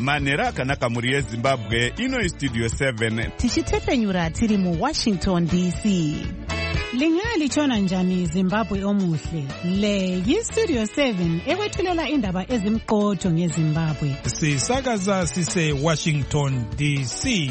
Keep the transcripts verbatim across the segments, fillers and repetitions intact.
Manera akanaka muri yeZimbabwe, ino Studio seven. Tichitefenyura tiri mu Washington D C. Lingali chona njani Zimbabwe omuhle. Le yi Studio seven ekwethulela indaba ezimqotho ngeZimbabwe. Sisakaza sise Washington D C.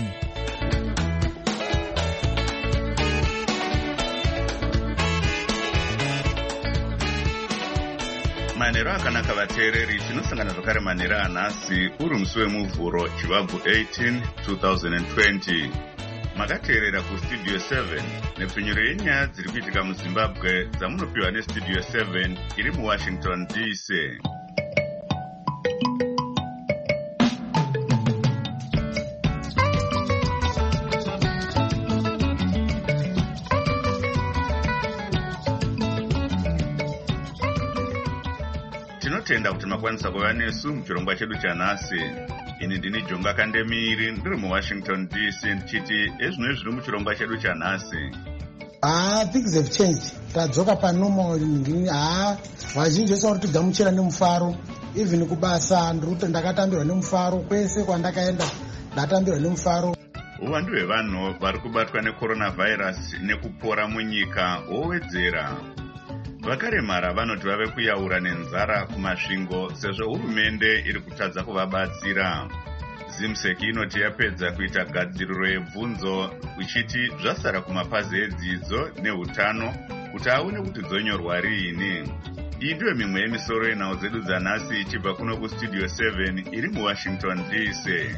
Manera akanaka vateereri, tinosangana zvakare manera anhasi uri musi wemuvhuro chivabvu eighteen twenty twenty. Makateerera kuStudio seven nepfenyuro yenyaya dziri kuitika muZimbabwe dzamunopiwa neStudio seven iri muWashington D C. Tinotenda kuti makwanisa kuva nesu muchirongwa chedu chanhasi. Ini ndini Jonga Kandemiri, ndiri muWashington D C, ndichiti ezvino zviri muchirongwa chedu chanhasi. Ah, things have changed. Tadzoka panomo ndini ah vazhinji vese vari kugamuchira nemufaro. Even kubasa ndikuti ndakatambirwa nemufaro, kwese kwandakaenda ndatambirwa nemufaro. Uwandu hwevanhu vari kubatwa necoronavirus nekupora munyika hwowedzera. Vakaremara vanoti vave kuyaura nenzara kumasvingo sezvo hurumende iri kutadza kuvabatsira. Zimsek inoti yapedza kuita gadziriro yebvunzo ichiti zvasara kumapazi edzidzo neutano kuti aone kuti dzonyorwa riini. Iyi ndiyo mimwe yemisoro yenhau dzedu dzanhasi ichibva kuno kuStudio seven iri muWashington D C.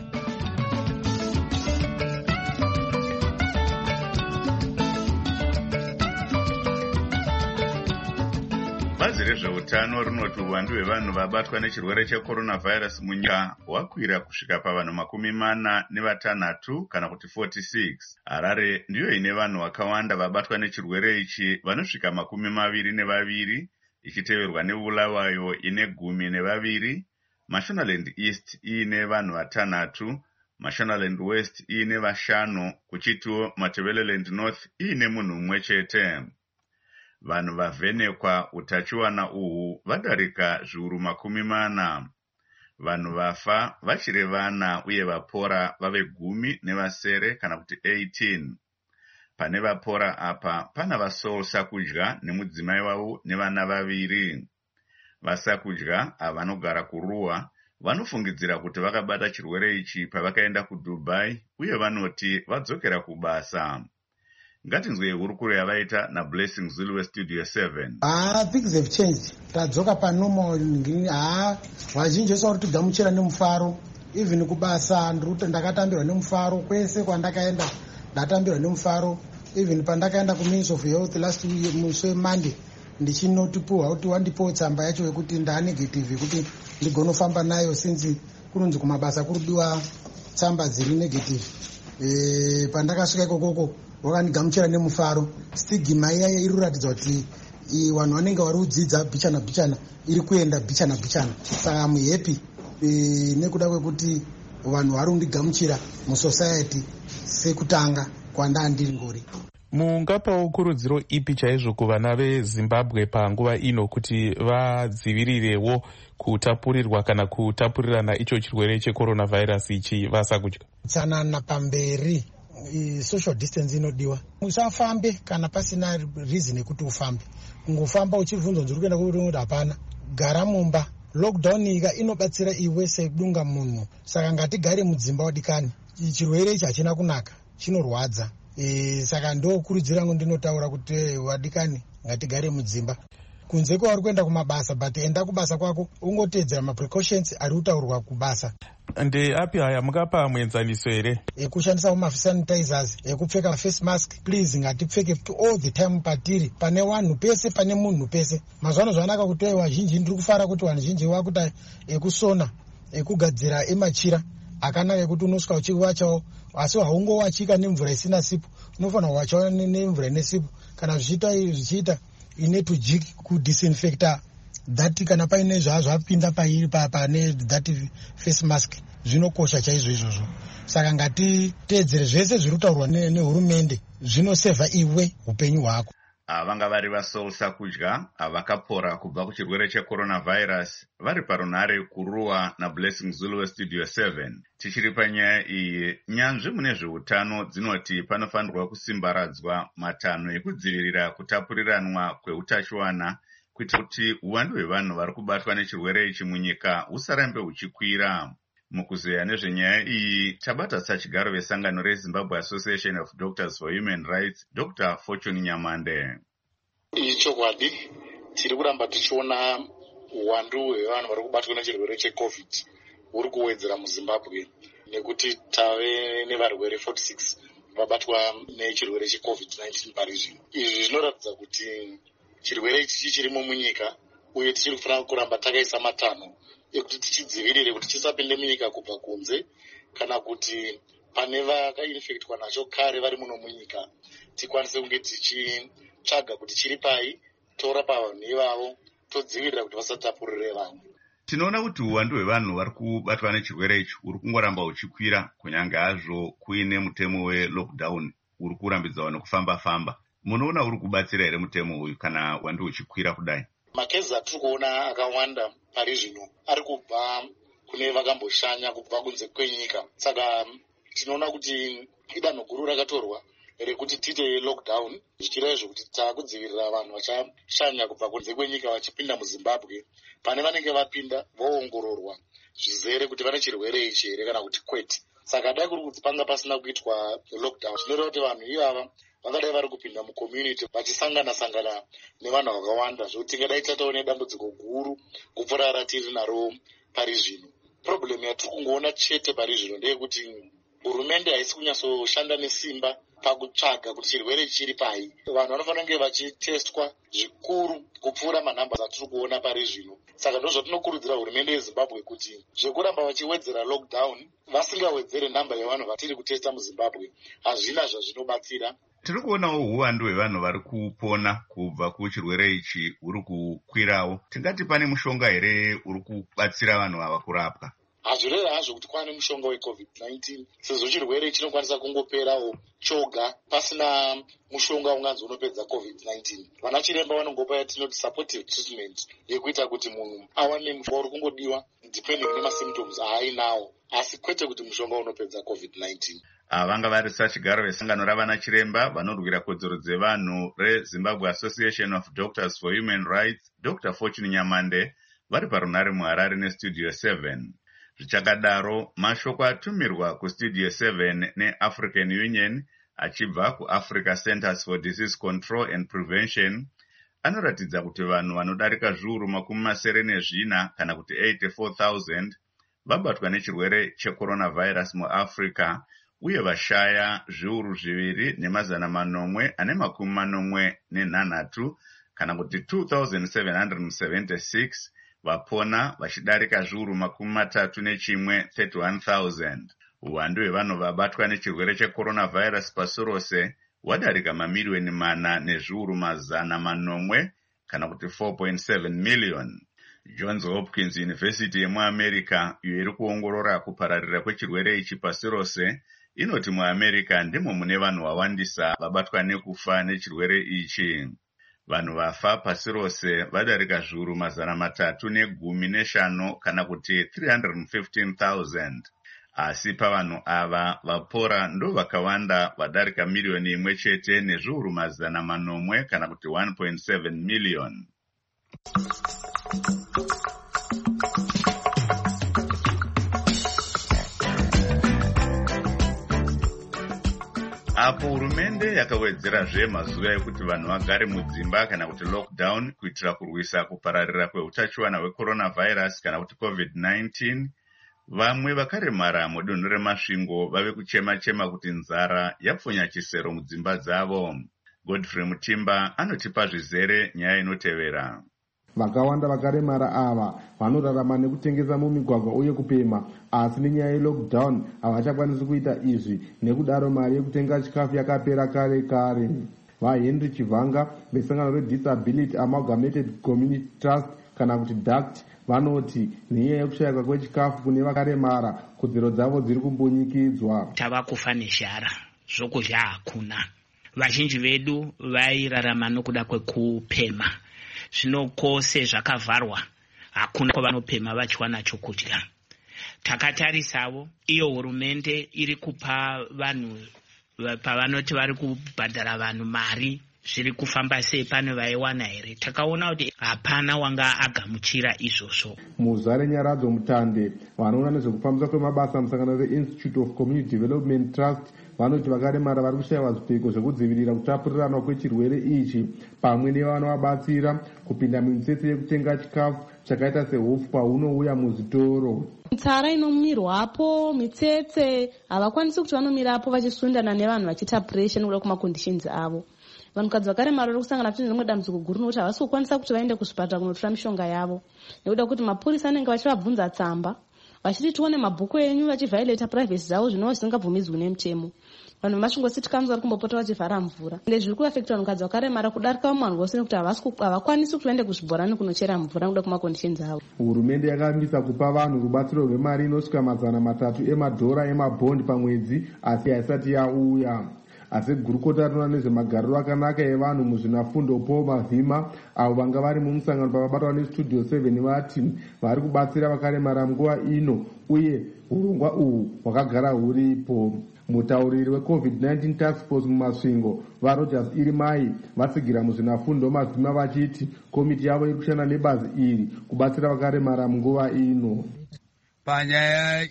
Bazi rezveutano rinoti uwandu hwevanhu vabatwa nechirwere checoronavirus munyika hwakwira kusvika pavanhu makumi mana nevatanhatu kana kuti forty-six. Harare ndiyo ine vanhu vakawanda vabatwa nechirwere ichi vanosvika makumi maviri nevaviri, ichiteverwa neBulawayo ine gumi nevaviri, Mashonaland East iine vanhu vatanhatu, Mashonaland West iine vashanu, kuchitiwo Matabeleland North iine munhu mumwe chete. Vanhu vavhenekwa utachiwana uhu vadarika zviuru makumi mana. Vanhu vafa vachiri vana uye vapora vave gumi nevasere kana kuti eighteen. Pane vapora apa pana vaSaul Sakudya nemudzimai wavo nevana vaviri. VaSakudya avanogara kuRuwa vanofungidzira kuti vakabata chirwere ichi pavakaenda kuDubai uye vanoti vadzokera kubasa. Ngatinzwe hurukuro yavaita naBlessing Zulu weStudio seven. Ah, things have changed. Tadzoka panomo ndini ah vazhinji vese vari kugamuchira nemufaro. Even kubasa ndikuti ndakatambirwa nemufaro, kwese kwandakaenda ndatambirwa nemufaro. Even pandakaenda kuMinist of Health last week musi weMonday ndichinotipuhwa kuti wandipowo tsamba yacho yekuti ndaa negative yekuti ndigonofamba nayo since kunonzi kumabasa kurudiwa tsamba dziri negative. E, pandakasvika ikokoko wakandigamuchira nemufaro. Stigma iya iri kuratidza kuti vanhu vanenge vari kudzidza bhichana bhichana iri kuenda bhichana bhichana. Saka muhappy e, nekuda kwekuti vanhu vari kundigamuchira musociety sekutanga kwandanga ndiri ngori. Mungapawo kurudziro ipi chaizvo kuvana veZimbabwe panguva ino kuti vadzivirirewo kutapurirwa kana kutapurirana icho chirwere checoronavirus ichi vasakudya? Tsanana pamberi, social distance inodiwa. Usafambe kana pasina reason yekuti ufambe. Kungofamba uchibvunza ndiri kuenda kuti hapana. Gara mumba. Lockdown ika inobatsira iwe sedunga munhu. Saka ngatigare mudzimba wadikani. Chirwere ichi hachina kunaka, chinorwadza. E, saka ndokurudzira ngo ndinotaura kuti wadikani ngatigare mudzimba. Kunze kwauri kuenda kumabasa, but enda kubasa kwako ungotedzera maprecautions ari kutaurwa kubasa. Nde api haya mukapa muenzaniso here? Ekushandisa ma sanitizers, ekupfeka face mask, please ngatipfeke all the time patiri. Pane vanhu pese, pane munhu pese. Mazvano zvanaka kuti vazhinji ndiri kufara kuti vanhu vazhinji vakuita ekusona, ekugadzira emachira. Akanaka kuti unosvika uchiwachawo, asi haungowachika nemvura isina sipo. Unofanira kuwachawo nemvura ine sipo. Kana zvichiita zvichiita ine tujiki kudisinfecta that kana paine zvazvapinda pairi pane that face mask zvinokosha chaizvo izvozvo. Saka ngati teedzere zvese zviri kutaurwa nehurumende zvinosevha iwe upenyu hwako. vanga vari vaSaul Sakudya vakapora kubva kuchirwere checoronavirus vari parunhare kuruwa naBlessing Zulu westudio seven. Tichiri panyaya iyi, nyanzvi mune zveutano dzinoti panofanirwa kusimbaradzwa matanho ekudzivirira kutapuriranwa kweutachiwana kuitira kuti uwandu hwevanhu vari kubatwa nechirwere ichi munyika husarambe huchikwira. Mukuzeya nezvenyaya iyi tabata sachigaro vesangano reZimbabwe Association of Doctors for Human Rights, Doctor Fortune Nyamande. Ichokwadi, tiri kuramba tichiona uwandu hwevanhu vari kubatwa nechirwere cheCovid huri kuwedzera muZimbabwe nekuti tave nevarwere forty-six vabatwa nechirwere cheCovid nineteen pari zvino. Izvi zvinoratidza kuti chirwere ichi chichirimo munyika uye tichiri kufanira kuramba takaisa matanho ekuti tichidzivirire kuti chisapinde munyika kubva kunze, kana kuti pane vakainfektwa nacho kare vari muno munyika tikwanise kunge tichitsvaga kuti chiri pai, torapa vanhu ivavo, todzivirira kuti vasatapurire vamwe. Tinoona kuti uwandu hwevanhu vari kubatwa nechirwere ichi uri kungoramba huchikwira, kunyange hazvo kuine mutemo welockdown uri kurambidzawo nekufamba-famba. Munoona uri kubatsira here mutemo uyu kana uwandu huchikwira kudai? Makezi atiri kuona akawanda pari zvino ari kubva kune vakamboshanya kubva kunze kwenyika. Saka tinoona kuti idanho guru rakatorwa rekuti tiite lockdown, zvichireva zvekuti taakudzivirira vanhu vachashanya kubva kunze kwenyika vachipinda muZimbabwe. Pane vanenge vapinda voongororwa zvizere kuti vane chirwere ichi here kana kuti kwete. Saka dai kuri kuti panga pasina kuitwa lockdown, zvinoreva kuti vanhu ivava vangadai vari kupinda mucommunity vachisangana-sangana nevanhu vakawanda, zvokuti tingadai tataone dambudziko guru kupfuura ratiri naro pari zvino. Problem yatiri kungoona chete pari zvino ndeyekuti hurumende haisi kunyatsoshanda nesimba pakutsvaga kuti chirwere chiri pai. Vanhu vanofanira kunge vachitestwa zvikuru kupfuura manhamba atiri kuona pari zvino. Saka ndo zvatinokurudzira hurumende yeZimbabwe kuti zvekuramba vachiwedzera lockdown vasingawedzere nhamba yevanhu vatiri kutesta muZimbabwe hazvina zvazvinobatsira. Tiri kuonawo uwandu hwevanhu vari kupona kubva kuchirwere ichi huri kukwirawo. Tingati pane mushonga here uri kubatsira vanhu ava kurapwa? Hazvireva hazvo kuti kwane mushonga weCovid nineteen, sezvo chirwere chinokwanisa kungoperawo choga pasina mushonga unganzi unopedza COVID nineteen. Vana chiremba vanongopa yatinoti supportive treatment yekuita kuti munhu awane mushonga uri kungodiwa depending nemasymptoms aainawo, asi kwete kuti mushonga unopedza COVID nineteen. Vanga vari sachigaro vesangano ravana chiremba vanorwira kodzero dzevanhu reZimbabwe Association of Doctors for Human Rights, Doctor Fortune Nyamande, vari parunhare muHarare nestudio seven. Zvichakadaro, mashoko atumirwa kustudio seven neAfrican Union achibva kuAfrica Centers for Disease Control and Prevention anoratidza kuti vanhu vanodarika zviuru makumi masere nezvina kana kuti eighty-four thousand vabatwa nechirwere checoronavirus muAfrica, uye vashaya zviuru zviviri nemazana manomwe ane makumi manomwe nenhanhatu kana kuti two thousand seven hundred seventy-six vapona vachidarika zviuru makumi matatu nechimwe thirty-one thousand. Uwandu hwevanhu vabatwa nechirwere checoronavirus pasi rose hwadarika mamiliyoni mana nezviuru mazana manomwe kana kuti four point seven million. Johns Hopkins University yemuAmerica iyo iri kuongorora kupararira kwechirwere ichi pasi rose inoti muAmerica ndimo mune vanhu vawandisa vabatwa nekufa nechirwere ichi. Vanhu vafa pasi rose vadarika zviuru mazana matatu negumi neshanu kana kuti three hundred fifteen thousand. Asi pavanhu ava vapora ndo vakawanda vadarika miliyoni imwe chete nezviuru mazana manomwe kana kuti one point seven million. Apo hurumende yakawedzerazve mazuva ekuti vanhu vagare mudzimba kana kuti lockdown kuitira kurwisa kupararira kweutachiwana hwecoronavirus kana kuti COVID nineteen, vamwe vakaremara mudunhu remasvingo vave kuchema-chema kuti nzara yapfunya chisero mudzimba dzavo. Godfrey Mutimba anotipa zvizere nyaya inotevera. Vakawanda vakaremara ava vanorarama nekutengesa mumigwagwa uye kupema, asi nenyaya yelockdown havachakwanisi kuita izvi, nekudaro mari yekutenga chikafu yakapera kare kare. VaHenry Chivanga vesangano reDisability Amalgamated Community Trust kana kuti D A C T vanoti nenyaya yekushayikwa kwechikafu kune vakaremara kodzero dzavo dziri kumbunyikidzwa. Tava kufa nezhara, zvokudya hakuna. vazhinji vedu vairarama nokuda kwekupema. Zvino kwose zvakavharwa, hakuna kwavanopema vachiwana chokudya. Takatarisawo iyo hurumende iri kupa vanhu pavanoti vari kubhadhara vanhu mari zviri kufamba sei, pane vaiwana here? Takaona kuti hapana wanga agamuchira izvozvo. Muzare Nyaradzo Mutande vanoona nezvekufambiswa kwemabasa musangano veInstitute of Community Development Trust vanoti vakaremara vari kushayiwa zvipfeko zvekudzivirira kutapurirana kwechirwere ichi pamwe nevanovabatsira kupinda mumitsetse yekutenga chikafu chakaita sehofu paunouya muzvitoro. Mitsara inomirwapo, mitsetse, havakwanisi kuti vanomirapo vachisundana nevanhu vachiita pressure nekuda kumaconditions avo. Vanhukadzi vakaremara vari kusangana kuti rimwe dambudziko guru nokuti havasi kukwanisa kuti vaende kuzvipatara kunotora mishonga yavo nekuda kuti mapurisa anenge vachivabvunza tsamba vachiti tione mabhuku enyu vachivhaileta privacy dzavo zvinova zvisingabvumidzwi nemutemo. Vanhu vemasvingo kanzo vari kumbopota vachivhara mvura. Ende zviri kuafekta vanhukadzi vakaremara kudarika vamwe vanhu vose nekuti havakwanisi kuti vaende kuzvibhorani kunochera mvura nekuda kumaconditions avo. Hurumende yakamisa kupa vanhu rubatsiro rwemari inosvika mazana matatu emadhora emabhondi pamwedzi asi haisati yauya. Asi gurukota rinoona nezvemagariro akanaka evanhu muzvinafundo Paul Mavhima avo vanga vari mumusangano pavabatwa nestudio seven vati vari kubatsira vakaremara nguva ino uye urongwa uhu hwakagara huripo. Mutauriri weCovid nineteen task force mumasvingo vaRogers Irimai vatsigira muzvinafundo Mavhima vachiti komiti yavo iri kushanda nebazi iri kubatsira vakaremara munguva ino. Panyaya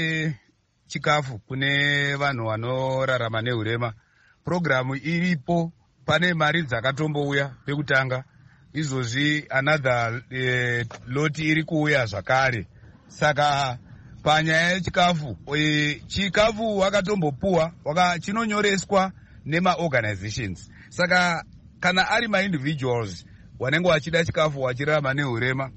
yechikafu kune vanhu vanorarama neurema, programu iripo, pane mari dzakatombouya pekutanga, izvozvi another eh, loti iri kuuya zvakare. Saka panyaya yechikafu, eh, chikafu wakatombopuwa waka chinonyoreswa nema-organizations. Saka kana ari ma-individuals wanenge wachida chikafu wachirarama neurema,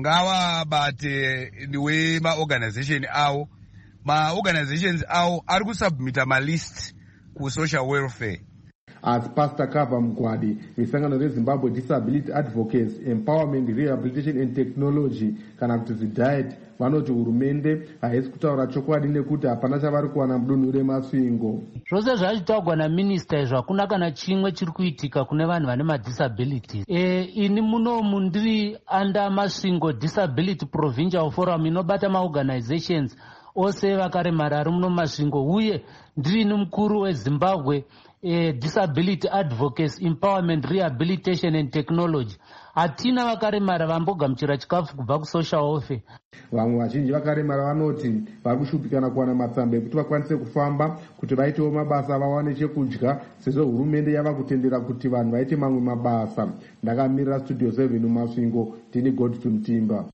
ngavabate wema-organization avo. Ma-organizations avo ari kusubmita malist ku-social welfare. As Pastor Kava Mugwadi vesangano reZimbabwe Disability Advocates Empowerment Rehabilitation and Technology kana kuti ZIDAET vanoti hurumende haisi kutaura chokwadi nekuti hapana chavari kuwana mudunhu remasvingo. Zvose zvachitaurwa naminista izvo hakuna kana chimwe chiri kuitika kune vanhu vane madisabilities. E, ini munomu ndiri under masvingo Disability Provincial Forum inobata maorganizations ose vakaremara ari muno masvingo uye ndiri mukuru weZimbabwe eh, Disability Advocates Empowerment Rehabilitation and Technology. Hatina vakaremara vambogamuchira chikafu kubva kusocial welfare. Vamwe vazhinji vakaremara vanoti vari kushupikana kuwana matsamba ekuti vakwanise kufamba kuti vaitewo mabasa vawane chekudya sezvo hurumende yava kutendera kuti vanhu vaite mamwe mabasa. Ndakamirira studio seven mumasvingo ndini Godfrey Mutimba.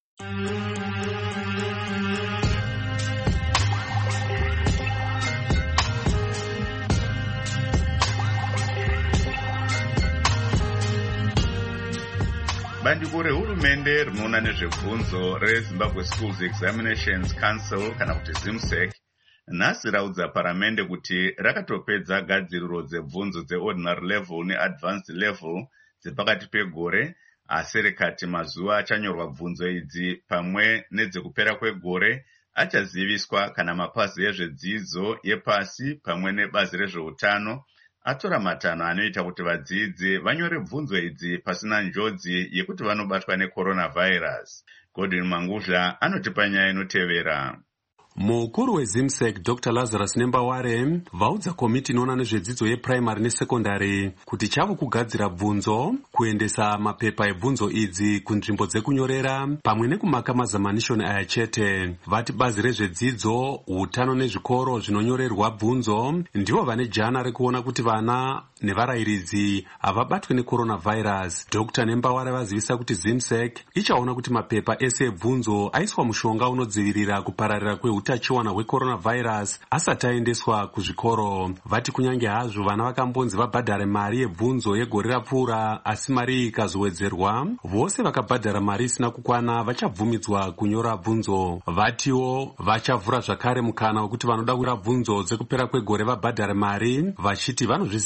Bandiko rehurumende rinoona nezvebvunzo reZimbabwe Schools Examinations Council kana kuti ZIMSEC nhasi raudza paramende kuti rakatopedza gadziriro dzebvunzo dzeordinary level neadvanced level dzepakati pegore, asi rikati mazuva achanyorwa bvunzo idzi pamwe nedzekupera kwegore achaziviswa kana mapazi ezvedzidzo yepasi pamwe nebazi rezveutano atora matanho anoita kuti vadzidzi vanyore bvunzo idzi pasina njodzi yekuti vanobatwa necoronavirus. Godwin Manguzha anotipa nyaya inotevera. Mukuru weZIMSEC Doctor Lazarus Nembaware vaudza komiti inoona nezvedzidzo yeprimary nesekondari kuti chavo kugadzira bvunzo, kuendesa mapepa ebvunzo idzi kunzvimbo dzekunyorera pamwe nekumaka mazamanishoni aya chete. Vati bazi rezvedzidzo, utano nezvikoro zvinonyorerwa bvunzo ndivo vane jana rekuona kuti vana nevarayiridzi havabatwe necoronavirus. Doctor Nembaware vazivisa kuti ZIMSEC ichaona kuti mapepa ese ebvunzo aiswa mushonga unodzivirira kupararira kweutano utachiona hwecoronavirus asati aendeswa kuzvikoro. Vati kunyange hazvo vana vakambonzi vabhadhare mari yebvunzo yegore rapfuura asi mari ikazowedzerwa, vose vakabhadhara mari isina kukwana vachabvumidzwa kunyora bvunzo. Vatiwo vachavhura zvakare mukana wekuti vanoda kunyora bvunzo dzekupera kwegore vabhadhare mari, vachiti vanozviziva kuti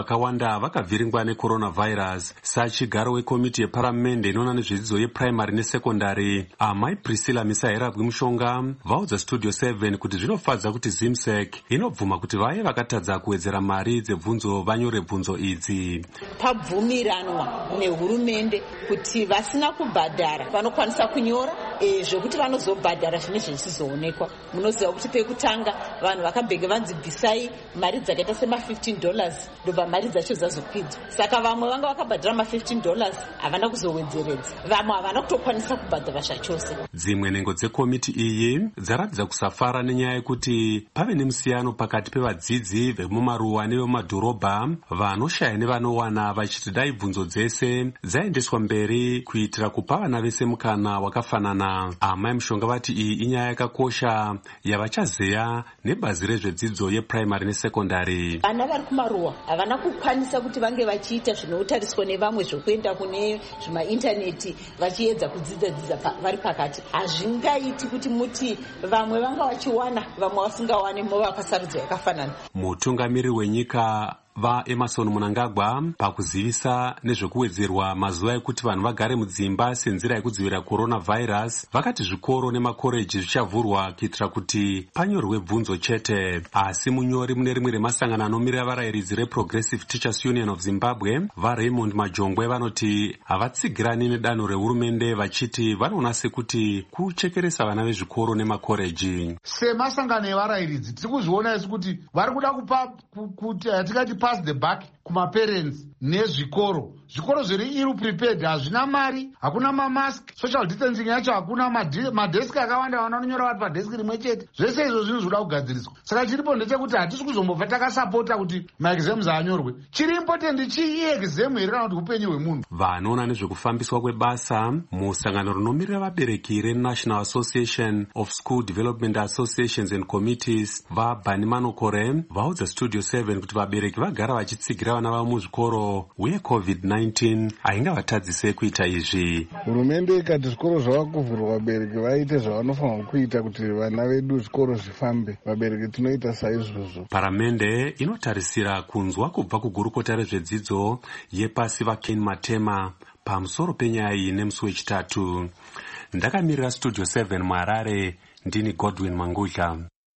vakawanda vakavhiringwa necoronavirus. Sachigaro wekomiti yeparamende inoona nezvedzidzo yeprimary nesekondari, amai Priscilla Misaherabwi Mushonga vaudza Studio seven kuti zvinofadza kuti Zimsec inobvuma kuti vaye vakatadza kuwedzera mari dzebvunzo vanyore bvunzo idzi. Pabvumiranwa nehurumende kuti vasina kubhadhara vanokwanisa kunyora e, zvokuti vanozobhadhara zvinezvi zvichizoonekwa. Munoziva kuti pekutanga vanhu vakabhege vanzi bvisai mari dzakaita sema fifteen dollars ndobva mari dzacho dzazokwidzwa. Saka vamwe vanga vakabhadhara ma fifteen dollars havana kuzowedzeredza, vamwe havana kutokwanisa kubhadhara zvachose. Dzimwe nhengo dzekomiti iyi dzaratidza kusafara nenyaya yekuti pave nemusiyano pakati pevadzidzi vemumaruwa nevemumadhorobha vanoshaya nevanowana, vachiti dai bvunzo dzese dzaendeswa mberi kuitira kupa vana vese mukana wakafanana. Amai Mushonga vati iyi inyaya yakakosha yavachazeya nebhazi rezvedzidzo yeprimary nesekondari. Vana vari kumaruwa havana kukwanisa kuti vange vachiita zvinotariswa nevamwe zvokuenda kune zvimaintaneti vachiedza kudzidza dzidza vari pakati. Hazvingaiti kuti muti vamwe vanga vachiwana vamwe vasingawane mova pasarudzo yakafanana. Mutungamiri wenyika vaEmerson Mnangagwa pakuzivisa nezvekuwedzerwa mazuva ekuti vanhu vagare mudzimba senzira yekudzivirira coronavirus, vakati zvikoro nemakoreji zvichavhurwa kuitira kuti panyorwe bvunzo chete. Asi munyori mune rimwe remasangano anomirira varayiridzi reProgressive Teachers Union of Zimbabwe, vaRaymond Majongwe, vanoti havatsigirani nedanho rehurumende, vachiti vanoona sekuti kuchekeresa vana vezvikoro nemakoreji. Semasangano evarayiridzi tiri kuzviona isi kuti vari kuda kupa kuti hatingati pass the buck kumaparents nezvikoro. Zvikoro zviri ill prepared, hazvina mari, hakuna mamask, social distancing yacho hakuna, madeski akawanda vanonyora vari padeski rimwe chete. Zvese izvo zvinhu zvinoda kugadziriswa. Saka chiripo ndechekuti hatisi kuzombobva takasapota kuti maexams anyorwe. Chiri important chii exam here kana kuti upenyu hwemunhu. Vanoona nezvekufambiswa kwebasa musangano rinomirira vabereki reNational Association of School Development Associations and Committees, vaBani Manokore vaudza Studio seven kuti vabereki vagara vachitsigira vana vavo muzvikoro uye covid nineteen haingavatadzise kuita izvi. Hurumende ikati zvikoro zvava kuvhurwa, vabereki vaite zvavanofanira kuita kuti vana vedu zvikoro zvifambe. Vabereki tinoita saizvozvo. Paramende inotarisira kunzwa kubva kugurukota rezvedzidzo yepasi vaKen Matema pamusoro penyaya iyi nemusi wechitatu. Ndakamirira Studio seven muHarare, ndini Godwin Mangudla.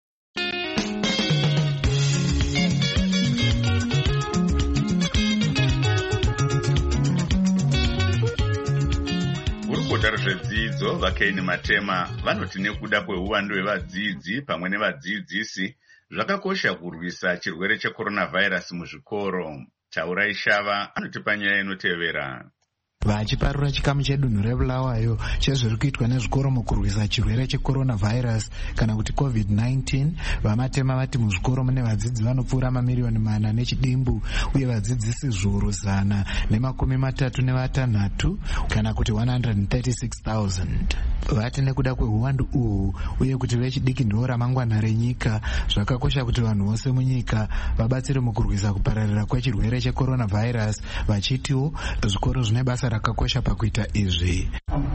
Gurukota rezvedzidzo vaKen Matema vanoti nekuda kweuwandu hwevadzidzi pamwe nevadzidzisi zvakakosha kurwisa chirwere checoronavirus muzvikoro. Taurai Shava anoti panyaya inotevera. Vachiparura chikamu chedunhu reBulawayo chezviri kuitwa nezvikoro mukurwisa chirwere checoronavirus kana kuti covid nineteen, vaMatema vati muzvikoro mune vadzidzi vanopfuura mamiriyoni mana nechidimbu uye vadzidzisi zviuru zana nemakumi matatu nevatanhatu kana kuti one hundred thirty-six thousand. Vati nekuda kweuwandu uhu uye kuti vechidiki ndivo ramangwana renyika, zvakakosha kuti vanhu vose munyika vabatsire mukurwisa kupararira kwechirwere checoronavirus, vachitiwo zvikoro zvine basa rakakosha pakuita izvi.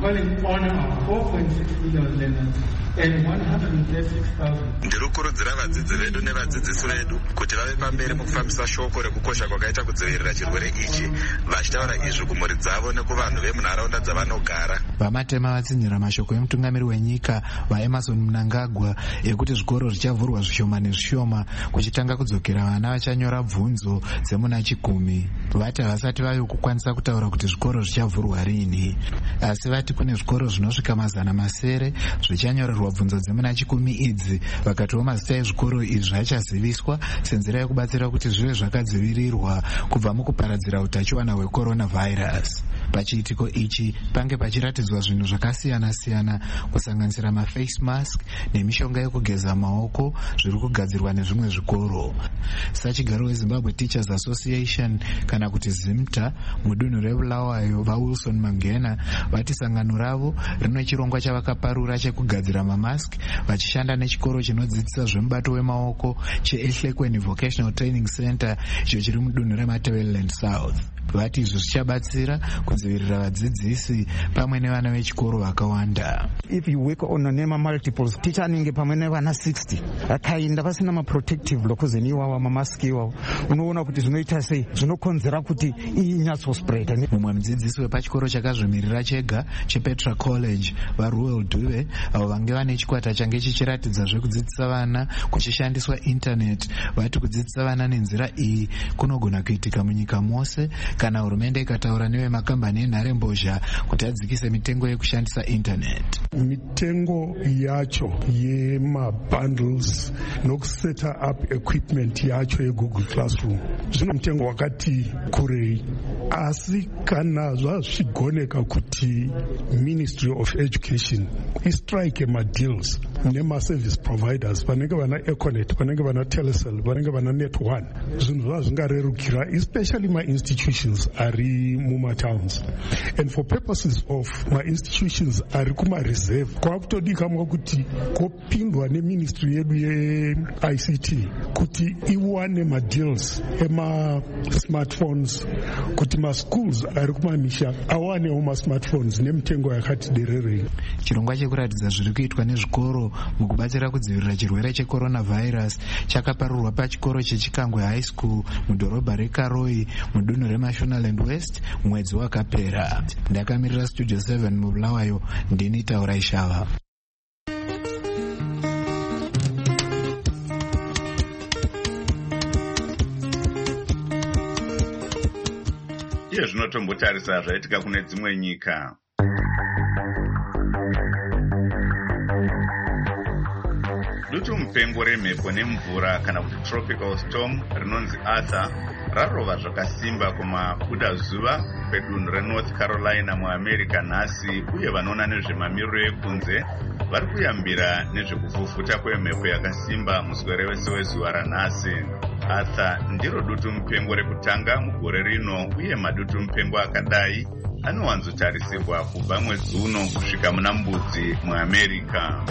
Ndiri kukurudzira vadzidzi vedu nevadzidzisi vedu kuti vave pamberi mukufambisa shoko rekukosha kwakaita kudzivirira chirwere ichi, vachitaura izvi kumhuri dzavo nekuvanhu vemunharaunda dzavanogara. VaMatema vatsinzira mashoko emutungamiri wenyika vaEmerson Mnangagwa ekuti zvikoro zvichavhurwa zvishoma nezvishoma kuchitanga kudzokera vana vachanyora bvunzo dzemuna chikumi. Vati havasati vave kukwanisa kutaura kuti zvikoro zvichavhurwa rini, asi vati kune zvikoro zvinosvika mazana masere zvichanyorerwa bvunzo dzemuna chikumi idzi, vakatiwo mazita ezvikoro izvi achaziviswa senzira yekubatsira kuti zvive zvakadzivirirwa kubva mukuparadzira utachiwana hwecoronavirus. Pachiitiko ichi pange pachiratidzwa zvinhu zvakasiyana siyana kusanganisira maface mask nemishonga yekugeza maoko zviri kugadzirwa nezvimwe zvikoro. Sachigaro weZimbabwe Teachers Association kana kuti ZIMTA mudunhu reBulawayo vaWilson Mangena vati sangano ravo rine chirongwa chavakaparura chekugadzira mamask vachishanda nechikoro chinodzidzisa zvemubato wemaoko cheEhlekweni Vocational Training Center icho chiri mudunhu reMatabeleland South. vati izvi zvichabatsira kudzivirira vadzidzisi pamwe nevana vechikoro vakawanda. If you work on nema multiples teacher anenge pamwe nevana sixty akainda pasina maprotective lokuzeni iwawa mamaski iwawo unoona kuti zvinoita sei zvinokonzera kuti inyatsospread. Mumwe mudzidzisi wepachikoro chakazvimirira chega chepetra college varuel duve avo vange vane chikwata change chichiratidza zvekudzidzisa vana kuchishandiswa internet vati kudzidzisa vana nenzira iyi kunogona kuitika munyika mose kana hurumende ikataura nevemakambani enharembozha kuti adzikise mitengo yekushandisa internet. Mitengo yacho yemabundles nokuseta up equipment yacho yegoogle classroom zvino mutengo wakati kurei, asi kana zvazvigoneka kuti ministry of education istrike madeals nemaservice providers vanenge vana econet vanenge vana telecell vanenge vana net one zvinhu zvazvingarerukira especially ma-institutions ari mumatowns, and for purposes of ma-institutions ari kuma-reserve kwakutodikamwa kuti kopindwa neministry yedu ye-I C T kuti iwane madeals ema-smartphones kuti ma-schools ari kumamisha awanewo ma-smartphones nemitengo yakati dererei. Chirongwa chekuratidza zviri kuitwa nezvikoro mukubatsira kudzivirira chirwere checoronavirus chakaparurwa pachikoro chechikangwe high school mudhorobha rekaroi mudunhu remashonaland west mwedzi wakapera. Ndakamirira studio seven mubulawayo ndini Taura Ishava. Iye zvinotombotarisa zvaitika kune dzimwe nyika. Dutu mupengo remhepo nemvura kana kuti tropical storm rinonzi Arthur rarova zvakasimba kumabuda zuva pedunhu reNorth Carolina muAmerica nhasi, uye vanoona nezvemamiriro ekunze vari kuyambira nezvekufufuta kwemhepo yakasimba muswere wese wezuva ranhasi. Arthur ndiro dutu mupengo rekutanga mugore rino, uye madutu mupengo akadai anowanzotarisirwa kubva mwedzi uno kusvika muna Mbudzi muAmerica.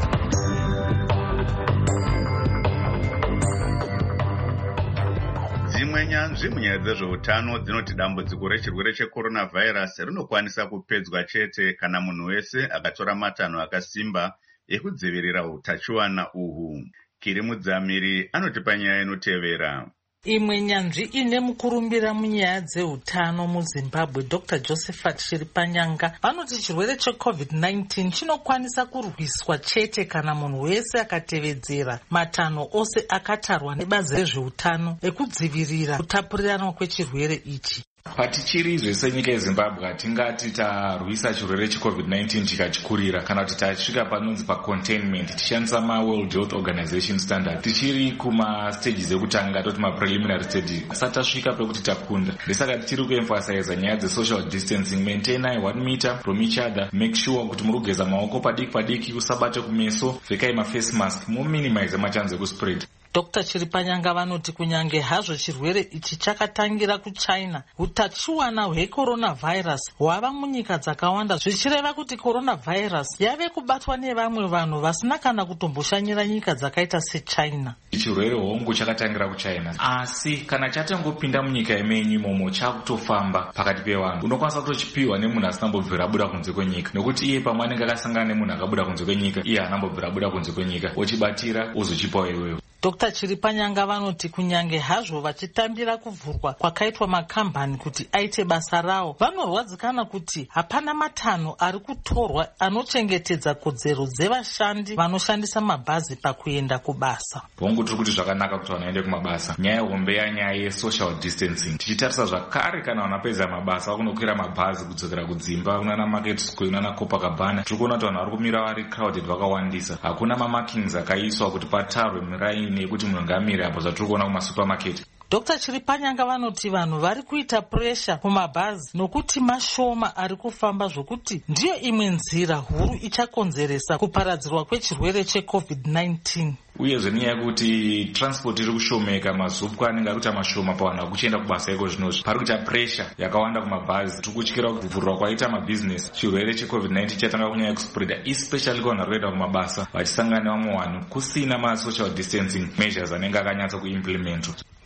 Dzimwe nyanzvi munyaya dzezveutano dzinoti dambudziko rechirwere checoronavirus rinokwanisa kupedzwa chete kana munhu wese akatora matanho akasimba ekudzivirira utachiwana uhu. Kiri Mudzamiri anotipa nyaya inotevera. Imwe nyanzvi ine mukurumbira munyaya dzeutano muZimbabwe Doctor Josephat Chiripanyanga vanoti chirwere checovid nineteen chinokwanisa kurwiswa chete kana munhu wese akatevedzera matanho ose akatarwa nebazi rezveutano ekudzivirira kutapurirana kwechirwere ichi. Patichiri zvese nyika yeZimbabwe hatingati tarwisa chirwere checovid nineteen chikachikurira kana kuti tasvika panonzi pacontainment tichishandisa maWorld Health Organization standard. Tichiri kumastages ekutanga toti mapreliminary stage asati tasvika pekuti takunda. Ndesaka tichiri kuemphasize nyaya dzesocial distancing, maintain one meter from each other, make sure kuti muri kugeza maoko padiki padiki, usabate kumeso, pfekai maface mask, muminimize machanze ekuspread. Doctor Chiripanyanga vanoti kunyange hazvo chirwere ichi chakatangira kuChina, utachiwana hwecoronavirus hwava munyika dzakawanda, zvichireva kuti coronavirus yave kubatwa nevamwe vanhu vasina kana kutomboshanyira nyika dzakaita seChina. Chirwere hongu chakatangira kuChina, asi kana chatangopinda munyika imenyu imomo chakutofamba pakati pevanhu, unokwanisa kutochipiwa nemunhu asina mbobvira buda kunze kwenyika, nekuti iye pamwe anenge akasangana nemunhu akabuda kunze kwenyika iye haana mbobvira buda kunze kwenyika, ochibatira ozochipawo iwewe. Doctor Chiripanyanga vanoti kunyange hazvo vachitambira kuvhurwa kwakaitwa makambani kuti aite basa rawo, vanorwadzikana kuti hapana matanho ari kutorwa anochengetedza kodzero dzevashandi vanoshandisa mabhazi pakuenda kubasa. Hongu tiri kuti zvakanaka kuti vanhu vaende kumabasa. Nyaya hombe yanyaya yesocial distancing, tichitarisa zvakare kana vanhu vapedza mabasa vakunokwira mabhazi kudzokera kudzimba kunana Market Square kunana Copacabana, tiri kuona kuti vanhu vari kumira vari crowded vakawandisa. Hakuna mamarkings akaiswa kuti patarwe miraini nekuti munhu ngamire apo zvatiri kuona kumasupermarket. Doctor Chiripanyanga vanoti vanhu vari kuita pressure kumabhazi nokuti mashoma ari kufamba zvokuti ndiyo imwe nzira huru ichakonzeresa kuparadzirwa kwechirwere checovid nineteen. Uyezve nyaya yekuti transport iri kushomeka, mazupwa anenge ari kuita mashoma pavanhu vakuchienda kubasa iko zvinozvi, pari kuita pressure yakawanda kumabhazi. Tiri kutyira kuvhurwa kwaita mabhizinesi, chirwere checovid nineteen chatanga kunyanya kuspreada, especially kuvanhu vari kuenda kumabasa vachisangana nevamwe vanhu kusina masocial distancing measures anenge akanyatsa kuimplementwa.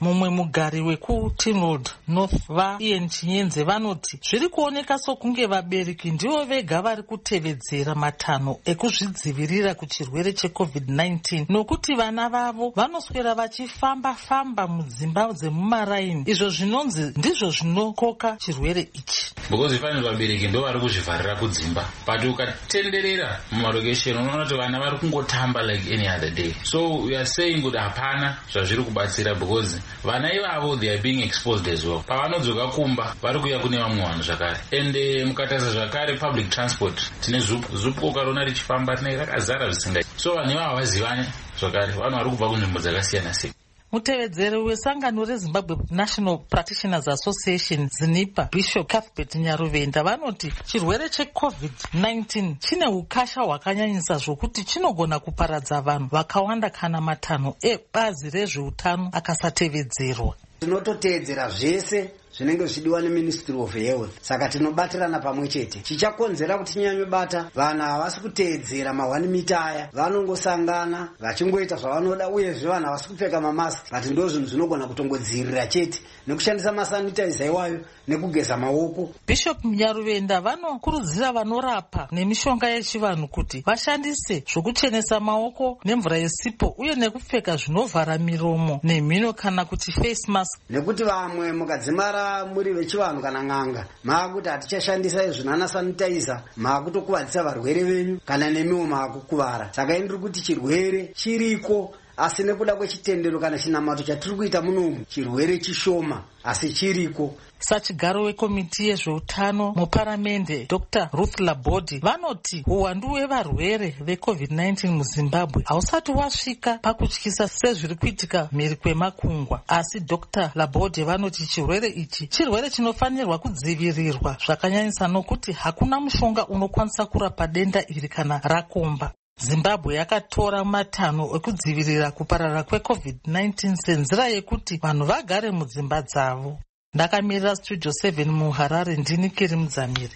mumwe mugari wekutinroad north vaian chinyenze vanoti zviri kuoneka sokunge vabereki ndivo vega vari kutevedzera matanho ekuzvidzivirira kuchirwere checovid nineteen nokuti vana vavo vanoswera vachifamba-famba mudzimba dzemumaraini, izvo zvinonzi ndizvo zvinokoka chirwere ichi. Because ifanirwa vabereki ndo vari kuzvivharira kudzimba, but ukatenderera mumarokesheni unoona kuti vana vari kungotamba like any other day. So we are saying kuti hapana zvazviri kubatsira because vana ivavo they are being exposed as well. Pavanodzoka kumba vari kuya kune vamwe vanhu zvakare. And uh, mukatarisa zvakare public transport tine zupu zupu ukarona richifamba rinenge rakazara zvisingaiti. So vanhu ivavo havazivane zvakare, vanhu vari kubva kunzvimbo dzakasiyana siyana. Mutevedzeri wesangano reZimbabwe National Practitioners Association ZNIPA Bishop Cuthbert Nyaruvenda vanoti chirwere checovid nineteen chine ukasha hwakanyanyisa zvokuti chinogona kuparadza vanhu vakawanda kana matanho ebazi rezveutano akasatevedzerwa. Tinototedzera zvese zvinenge zvichidiwa neMinistry of Health, saka tinobatirana pamwe chete. Chichakonzera kuti chinyanye bata vanhu havasi kuteedzera mahwani mita aya, vanongosangana vachingoita zvavanoda, uyezve vanhu havasi kupfeka mamask, but ndo zvinhu zvinogona kutongodzivirira chete nekushandisa masanitizer iwayo nekugeza maoko. Bishop Nyaruvenda vanokurudzira vanorapa nemishonga yechivanhu kuti vashandise zvokuchenesa maoko nemvura yesipo uye nekupfeka zvinovhara miromo nemhino kana kuti face mask, nekuti vamwe mukadzimara muri vechivanhu kana n'anga maakuti hatichashandisa izvonana sanitizer, maakutokuvadzisa varwere venyu kana nemiwo maakukuvara. Saka indiri kuti chirwere chiriko, asi nekuda kwechitendero kana chinamato chatiri kuita munomu chirwere chishoma, asi chiriko. Sachigaro wekomiti yezveutano muparamende Doctor Ruth Labodi vanoti uwandu hwevarwere vecovid nineteen muZimbabwe hausati wasvika pakutyisa sezviri kuitika mhiri kwemakungwa, asi Doctor Labodi vanoti chirwere ichi chirwere chinofanirwa kudzivirirwa zvakanyanyisa nokuti hakuna mushonga unokwanisa kurapa denda iri kana rakomba. Zimbabwe yakatora matanho ekudzivirira kuparara kwecovid nineteen senzira yekuti vanhu vagare mudzimba dzavo. Ndakamirira Studio seven muHarare, ndini Kiri Mudzamiri.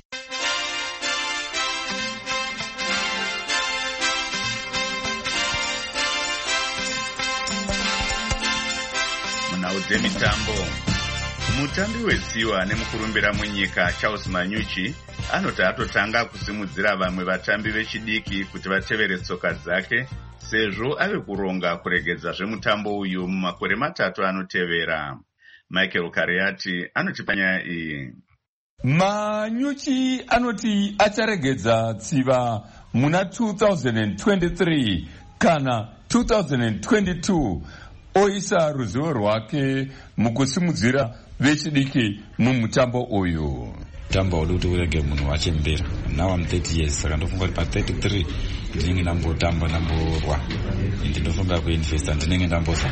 Munhau dzemitambo. Mutambi wetsiwa nemukurumbira munyika Charles Manyuchi anoti atotanga kusimudzira vamwe vatambi vechidiki kuti vatevere tsoka dzake sezvo ave kuronga kuregedza zvemutambo uyu mumakore matatu anotevera. Michael Kariati anoti panyaya iyi. Manyuchi anoti acharegedza tsiva muna two thousand twenty-three kana two thousand twenty-two, oisa ruzivo rwake mukusimudzira vechidiki mumutambo uyu. Mutambo uri kuti urege munhu wachembera. Now I'm thirty years, saka ndofunga kuti pa thirty-three ndinenge ndambotamba ndamborwa, ende ndofunga kuinvesta ndinenge ndambosa.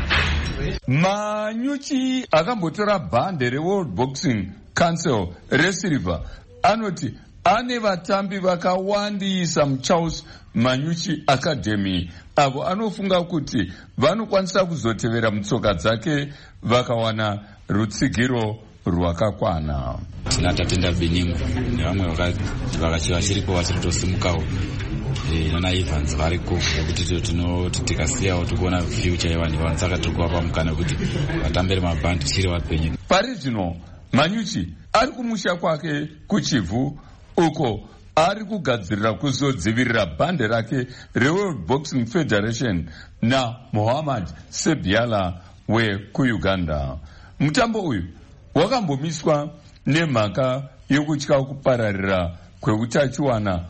Manyuchi akambotora bhande reWorld Boxing Council resilver anoti ane vatambi vakawandisa muCharles Manyuchi Academy avo anofunga kuti vanokwanisa kuzotevera mutsoka dzake vakawana rutsigiro rwakakwana. Tina tatenda Beningu nevamwe vakachiva chiripo vachiri kutosimukawo nana Evans variko, kuti tinoti tikasiyawo tikuona future yevanhu ivano, saka tiri kuvapa mukana kuti vatambire mabhandi chiri vapenyu. Pari zvino Manyuchi ari kumusha kwake kuchivhu uko ari kugadzirira kuzodzivirira bhande rake reWorld Boxing Federation na Muhammad Sebiala wekuuganda. Mutambo uyu wakambomiswa nemhaka yekutya kupararira kweutachiwana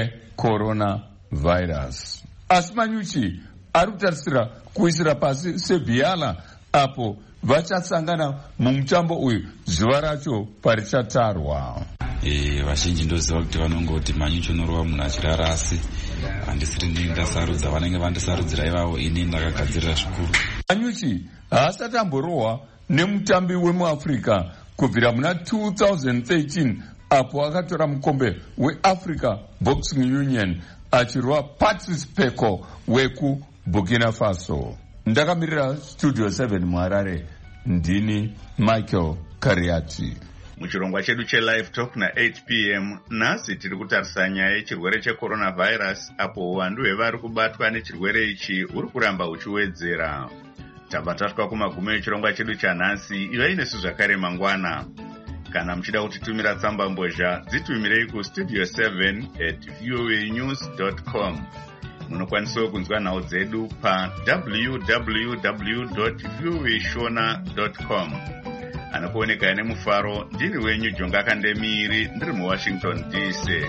hweCoronavirus. Asi Manyuchi ari kutarisira kuisira pasi Sebiala apo vachasangana mumutambo uyu zuva racho parichatarwa. Eh, vazhinji ndoziva kuti vanongoti Manyuchi unorova munhu achirara, asi handisiri ndini ndasarudza, vanenge vandisarudzira ivavo, ini ndakagadzirira zvikuru. Manyuchi haasati amborohwa nemutambi wemuAfrica kubvira muna two thousand thirteen apo akatora mukombe weAfrica Boxing Union achirwa Patrice Peko weku Burkina Faso. Ndakamirira Studio seven muHarare, ndini Michael Kariati. Muchirongwa chedu chelive talk na eight p m nhasi tiri kutarisa nyaya yechirwere checoronavirus apo uwandu hwevari kubatwa nechirwere ichi uri kuramba uchiwedzera. tabva tasvika kumagumo echirongwa chedu chanhasi. Ivai nesu zvakare mangwana. Kana muchida kutitumira tsamba mbozha, dzitumirei kustudio seven at voanews dot com. Munokwanisawo kunzwa nhau dzedu pa w w w dot voashona dot com. Anokuoneka nemufaro, ndiri wenyu Jonga Kandemiri, ndiri muWashington D C.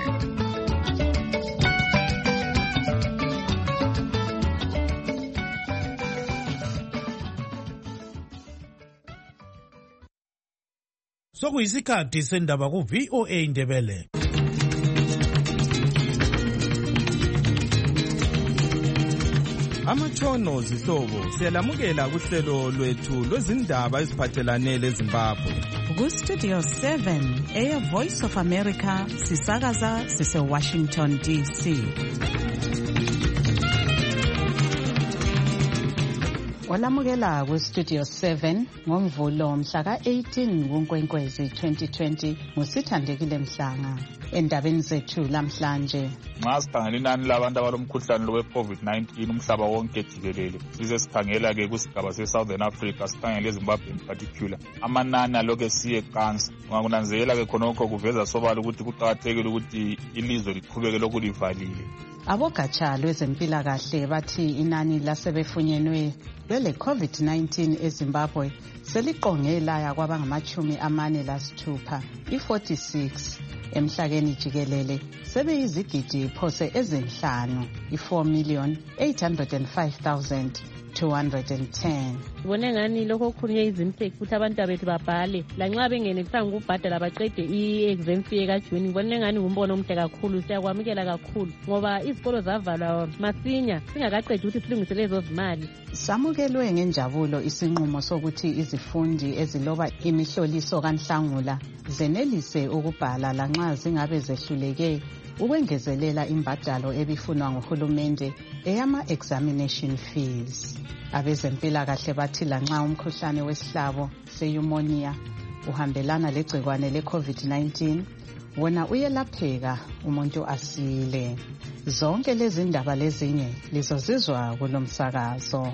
Sokuyisikhathi sendaba ku V O A Ndebele. Amatshono zihlobo siyalamukela kuhlelo lwethu lwezindaba eziphathelane leZimbabwe. Ku Studio seven Air Voice of America sisakaza sise Washington D C. Olamukela ku Studio seven ngomvulo mhla ka eighteen kuNkwenkwezi twenty twenty ngusithandekile Mhlanga. Endabeni zethu lamhlanje, nxa sikhangela inani labantu abalomkhuhlane we-COVID nineteen umhlaba wonke jikelele, size sikhangela ke kusigaba se-Southern Africa, sikhangela eZimbabwe in particular, amanani alokhu esiye kansa. Ungakunanzelela ke khonokho kuveza sobala ukuthi kuqakathekile ukuthi ilizwe liqhubeke lokhu livalile. Abogatsha lwezempilakahle bathi inani lasebefunyenwe lele COVID nineteen eZimbabwe seliqongela kwabangamachumi amane lasithupha i-forty-six. Emhlabeni jikelele sebeyizigidi phose ezinhlanu i-four million eight hundred five thousand two hundred ten. Ibone ngani lokho kukhulunywa izimtech futhi abantu abethu babhale lanxa bengenelisanga ukubhadala baqede i-exam fee kaJuni. Ibone ngani ngumbono omuhle kakhulu, siyakwamukela kakhulu ngoba izikolo zavalwa masinya singakaqedi ukuthi silungise lezo zimali. Samukelwe ngenjabulo isinqumo sokuthi izifundi eziloba imihloliso kaNhlangula zenelise ukubhala lanxa zingabe zehluleke ukwengezelela imbadalo ebifunwa nguhulumende eyama-examination fees. Abezempilakahle bathi lanxa umkhuhlane wesihlabo se-pneumonia uhambelana legcikwane le-COVID nineteen, wona uyelapheka umuntu asile. Zonke lezi ndaba lezinye lizozizwa kulo msakazo.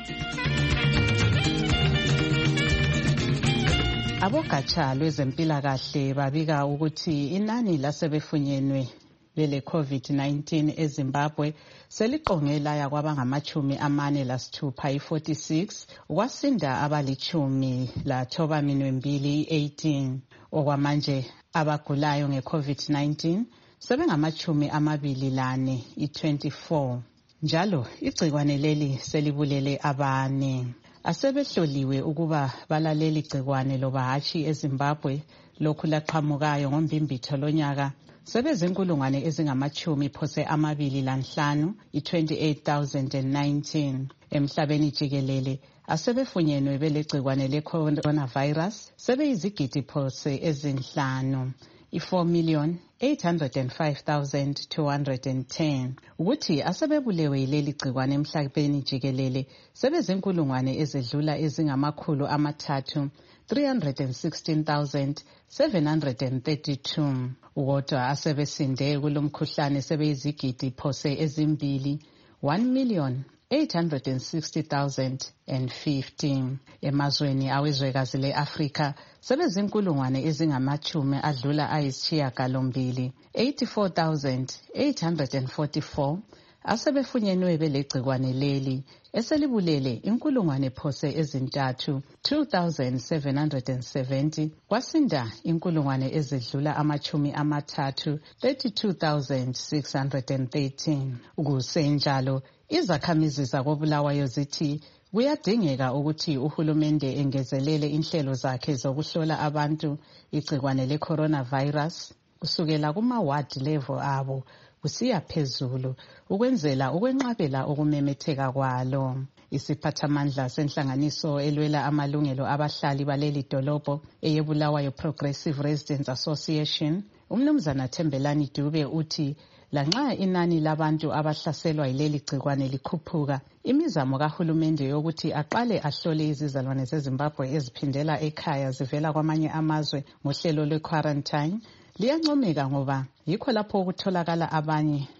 Abogatsha lwezempilakahle babika ukuthi inani lasebefunyenwe lele COVID nineteen eZimbabwe seliqongela kwabangamachumi amane lasithupha i-forty-six, kwasinda abalichumi lathoba minwe mbili i-eighteen. Okwamanje abagulayo nge-COVID nineteen sebengamachumi amabili lane i-twenty-four. Njalo igcikwane leli selibulele abane. Asebehloliwe ukuba balaleli gcikwane loba hatshi eZimbabwe lokhu laqhamukayo ngombimbitho lonyaka sebezinkulungwane ezingamachumi phose amabili lanhlanu i-twenty-eight thousand nineteen. Emhlabeni jikelele asebefunyenwe belegcikwane le-coronavirus sebeyizigidi phose ezinhlanu i-four million eight hundred five thousand two hundred ten. Ukuthi asebebulewe yileli gcikwane emhlabeni jikelele sebezinkulungwane ezedlula ezingamakhulu amathathu three hundred sixteen thousand seven hundred thirty-two. Ukodwa asebesinde kulomkhuhlane sebeyizigidi phose ezimbili one million eight hundred sixty thousand fifty. Emazweni awezwekazi le-Afrika sebezinkulungwane ezingamachumi adlula ayisishiyagalombili eighty-four thousand eight hundred forty-four asebefunyenwe belegcikwane leli eselibulele inkulungwane phose ezintathu two thousand seven hundred seventy, kwasinda inkulungwane ezedlula amachumi amathathu thirty-two thousand six hundred thirteen. Kusenjalo izakhamizi zakobulawayo zithi kuyadingeka ukuthi uhulumende engezelele inhlelo zakhe zokuhlola abantu igcikwane le-coronavirus kusukela kuma-ward level abo kusiya phezulu ukwenzela ukwenqabela ukumemetheka kwalo. Isiphathamandla senhlanganiso elwela amalungelo abahlali baleli dolobho eyebulawayo Progressive Residents Association, umnumzana Thembelani Dube uthi lanxa inani labantu abahlaselwa yileli gcikwane likhuphuka, imizamo kahulumende yokuthi aqale ahlole izizalwane zeZimbabwe eziphindela ekhaya zivela kwamanye amazwe ngohlelo lwe-quarantine liyancomeka ngoba yikho lapho ukutholakala abanye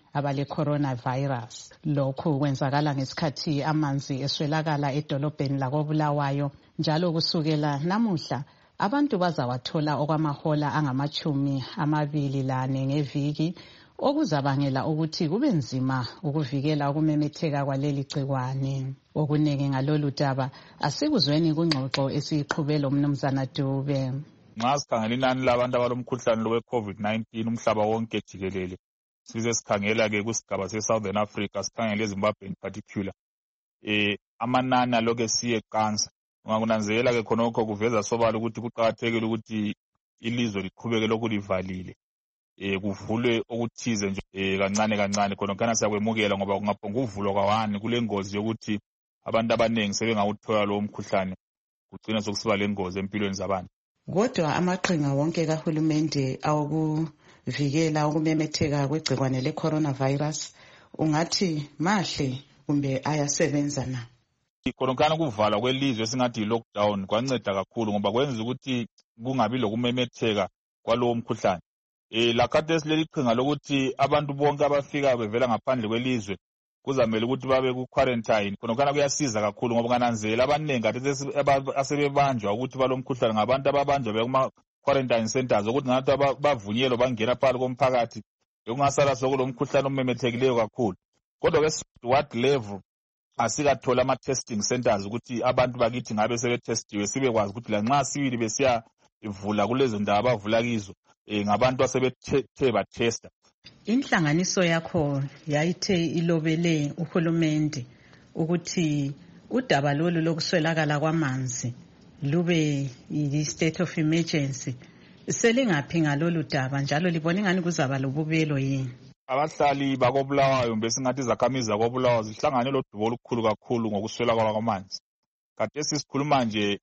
abale coronavirus. Lokhu kwenzakala ngesikhathi amanzi eswelakala edolobheni lakoBulawayo, njalo kusukela namuhla abantu bazawathola okwamahola angamachumi amabili lane ngeviki, okuzabangela ukuthi kube nzima ukuvikela ukumemetheka kwaleli gciwane. Okuningi ngalolu daba asikuzweni kungxoxo esiyiqhubela uMnumzana Dube. Nxa sikhangela inani labantu abalomkhuhlane we-COVID nineteen umhlaba wonke jikelele, size sikhangela-ke kusigaba se-Southern Africa, sikhangela eZimbabwe in particular, eh amanani alokhu esiye eqansa. Ungakunanzelela-ke khonokho kuveza sobala ukuthi kuqakathekile ukuthi ilizwe liqhubeke lokhu livalile, eh kuvulwe okuthize nje eh kancane kancane, khonokhana siyakwemukela ngoba kungaphonga uvulwa kwawani kule ngozi yokuthi abantu abaningi sebengawuthola lo mkhuhlane, kugcina sokusiba lengozi empilweni zabantu. Kodwa amaqhinga wonke kahulumende awokuvikela ukumemetheka kwegcikwane le-coronavirus ungathi mahle kumbe ayasebenza na? Khonokhana kuvalwa kwelizwe esingathi yi-lockdown kwanceda kakhulu ngoba kwenza ukuthi kungabi lokumemetheka kwalowo mkhuhlane. Eh lakhathesi leli qhinga lokuthi abantu bonke abafika bevela ngaphandle kwelizwe kuzamele ukuthi babe ku-quarantine, khonokhana kuyasiza kakhulu ngoba kananzela abaningi khathesi asebebanjwa ukuthi balomkhuhlane ngabantu ababanjwa bekuma-quarantine centers ukuthi ngathi bavunyelwe bangena phakathi komphakathi bekungasala sokulo mkhuhlane omemethekileyo kakhulu. Kodwa ke what level asikathola ama-testing centers ukuthi abantu bakithi ngabe sebetestiwe, sibekwazi ukuthi lanxa sibili besiyavula kulezo ndawo abavula kizo eh ngabantu asebethe bathesta. Inhlanganiso yakho yayithe ilobele uhulumende ukuthi udaba lolu lokuswelakala kwamanzi lube yi-state of emergency. Selingaphi ngalolu daba njalo libona ingani kuzaba lobubelo yini? Abahlali bakoBulawayo besingathi izakhamizi zakoBulawayo zihlangane lodubo olukhulu kakhulu ngokuswelakala kwamanzi. Khathesi sikhuluma nje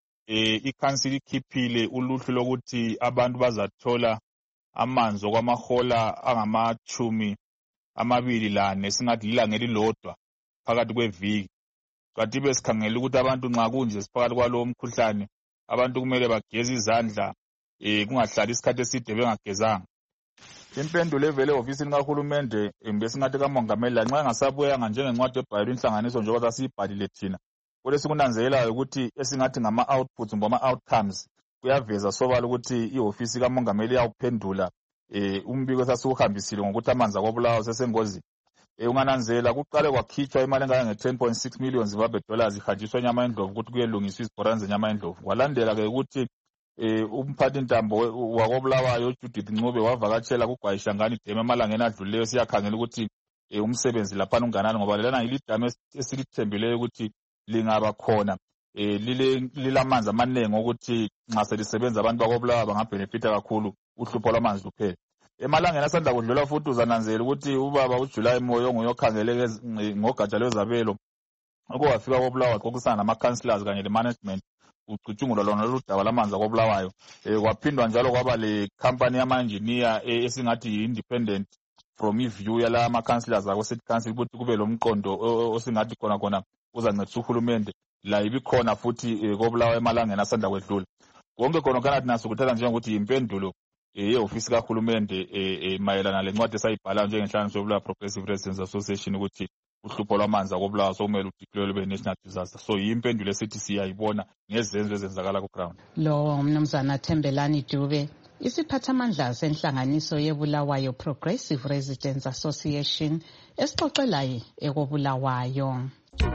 eh i-council ikhiphile uluhlu lokuthi abantu bazathola amanzi okwamahola angamachumi amabili lane singathi lilanga elilodwa phakathi kweviki. Kanti besikhangela ukuthi abantu nxa kunje siphakathi kwalowo mkhuhlane abantu kumele bageze izandla eh kungahlali isikhathi eside bengagezanga. Impendulo evele ofisini kahulumende besingathi kamongameli lanxa engasabuyanga njengencwadi ebhalwe inhlanganiso njengoba sasiyibhalile thina, kodwa sikunanzelelayo ukuthi esingathi ngama-outputs ngoma outcomes kuyaveza sobala ukuthi iofisi kamongameli yawuphendula eh umbiko sasiuhambisile ngokuthi amanzi akoBulawayo sesengozini. Eh ungananzela kuqale kwakhitshwa imali engaka nge ten point six million Zimbabwe dollars ihanjiswa enyama endlovu ukuthi kuyelungiswa izibhoranzi enyama endlovu. Kwalandela ke ukuthi eh umphathi ntambo wakoBulawayo Judith Ncube wavakatshela kuGwayishangani Dam emalangeni adlulileyo siyakhangela ukuthi eh umsebenzi lapha unganani ngoba lelana yilidame esilithembileyo ukuthi lingaba khona eh lile lilamanzi amaningi ukuthi nxa selisebenza abantu bakoBulawayo bangabhenefita kakhulu uhlupho lwamanzi luphela. Emalangeni asanda kudlula futhi uzananzela ukuthi ubaba uJuly Moyo nguyokhangeleke ngogatsha lwezabelo okwafika koBulawayo kokusana nama-councillors kanye le-management ucutshungulwa lona lolu daba lamanzi akoBulawayo. Eh kwaphindwa njalo kwaba le company yama-engineer esingathi yi-independent from iview yala ama-councillors ako-city council ukuthi kube lo mqondo osingathi khona khona uzancedisa uhulumende la ibikhona futhi koBulawayo emalangeni asanda kwedlula. Konke khona kana naso kuthatha njengokuthi impendulo ye-ofisi kahulumende mayelana lencwadi esayibhala njengenhlanganiso yoBulawayo Progressive Residents Association ukuthi uhlupho lwamanzi akoBulawayo sokumele udeclare lube national disaster. So yimpendulo esithi siyayibona ngezenzo ezenzakala ku-ground. Lo Mnumzana Thembelani Dube, isiphathamandla senhlanganiso yeBulawayo Progressive Residents Association esixoxelayo ekoBulawayo.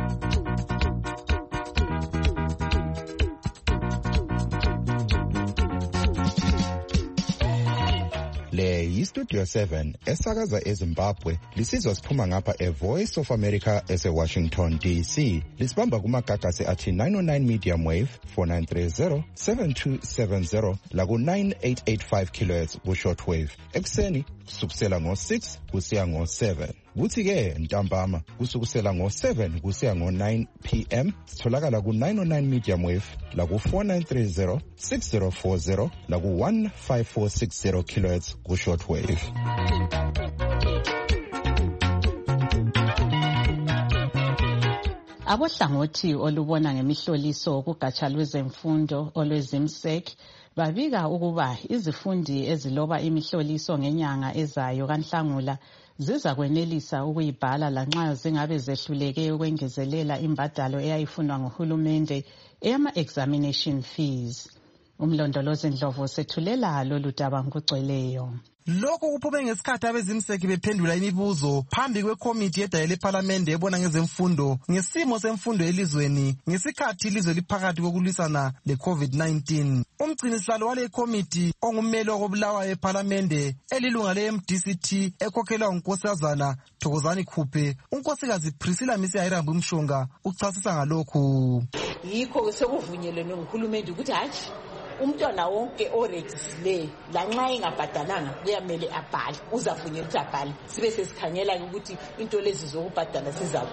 Le yi-Studio seven esakaza eZimbabwe lisizwa siphuma ngapha e-Voice of America ese-Washington D C. Lisibamba kumagagasi athi nine oh nine medium wave four nine three zero seven two seven zero laku nine eight eight five kilohertz ku-short wave. Ekuseni kusukisela ngo-six kusiya ngo-seven. Kuthi-ke ntambama kusukusela ngo-seven kusiya ngo-nine p m sitholakala ku-nine oh nine medium wave laku four nine three zero six zero four zero laku one five four six zero kilohertz ku-short wave. Abohlangothi olubona ngemihloliso kugatsha lwezemfundo olwezimsek babika ukuba izifundi eziloba imihloliso ngenyanga ezayo kaNhlangula ziza kwenelisa ukuyibhala lanxa zingabe zehluleke ukwengezelela imbadalo eyayifunwa nguhulumende eyama-examination fees. Umlondolozi Ndlovu sethulela lolu daba ngokugcweleyo. Lokhu kuphume ngesikhathi abezimseki bephendula imibuzo phambi kwekomiti yedaya lephalamende ebona ngezemfundo ngesimo semfundo elizweni ngesikhathi ilizwe liphakathi kokulwisana le-COVID nineteen. Umgcinisihlalo wale komiti ongummeli wakobulawayo ephalamende elilunga le-M D C T ekhokhelwa ngunkosazana Thokozani Khuphe, unkosikazi Priscilla Misiyayirambu Umshonga uchasisa ngalokhu. Yikho sekuvunyelwe nguhulumende ukuthi hatshi umntwana wonke oregistile lanxa engabhadalanga kuyamele abhale, uzavunyelwa ukuthi abhale. Sibe sesikhangela ukuthi into lezi zokubhadala siza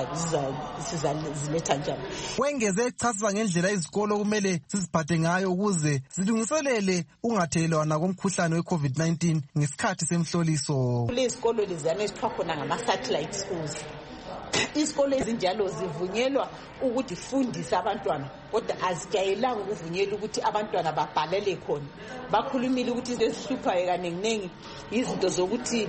siza ziletha njani. Wengeze echasisa ngendlela izikolo kumele siziphathe ngayo ukuze zilungiselele ungathelelwana komkhuhlane we-COVID nineteen ngesikhathi semhloliso. Lezi zikolo leziyana esithwa khona ngama-satellite schools. Isikole ezinjalo zivunyelwa ukuthi fundisa abantwana, kodwa azijayelanga ukuvunyelwa ukuthi abantwana babhalele khona. Bakhulumile ukuthi izinto ezihluphayo kaningi izinto zokuthi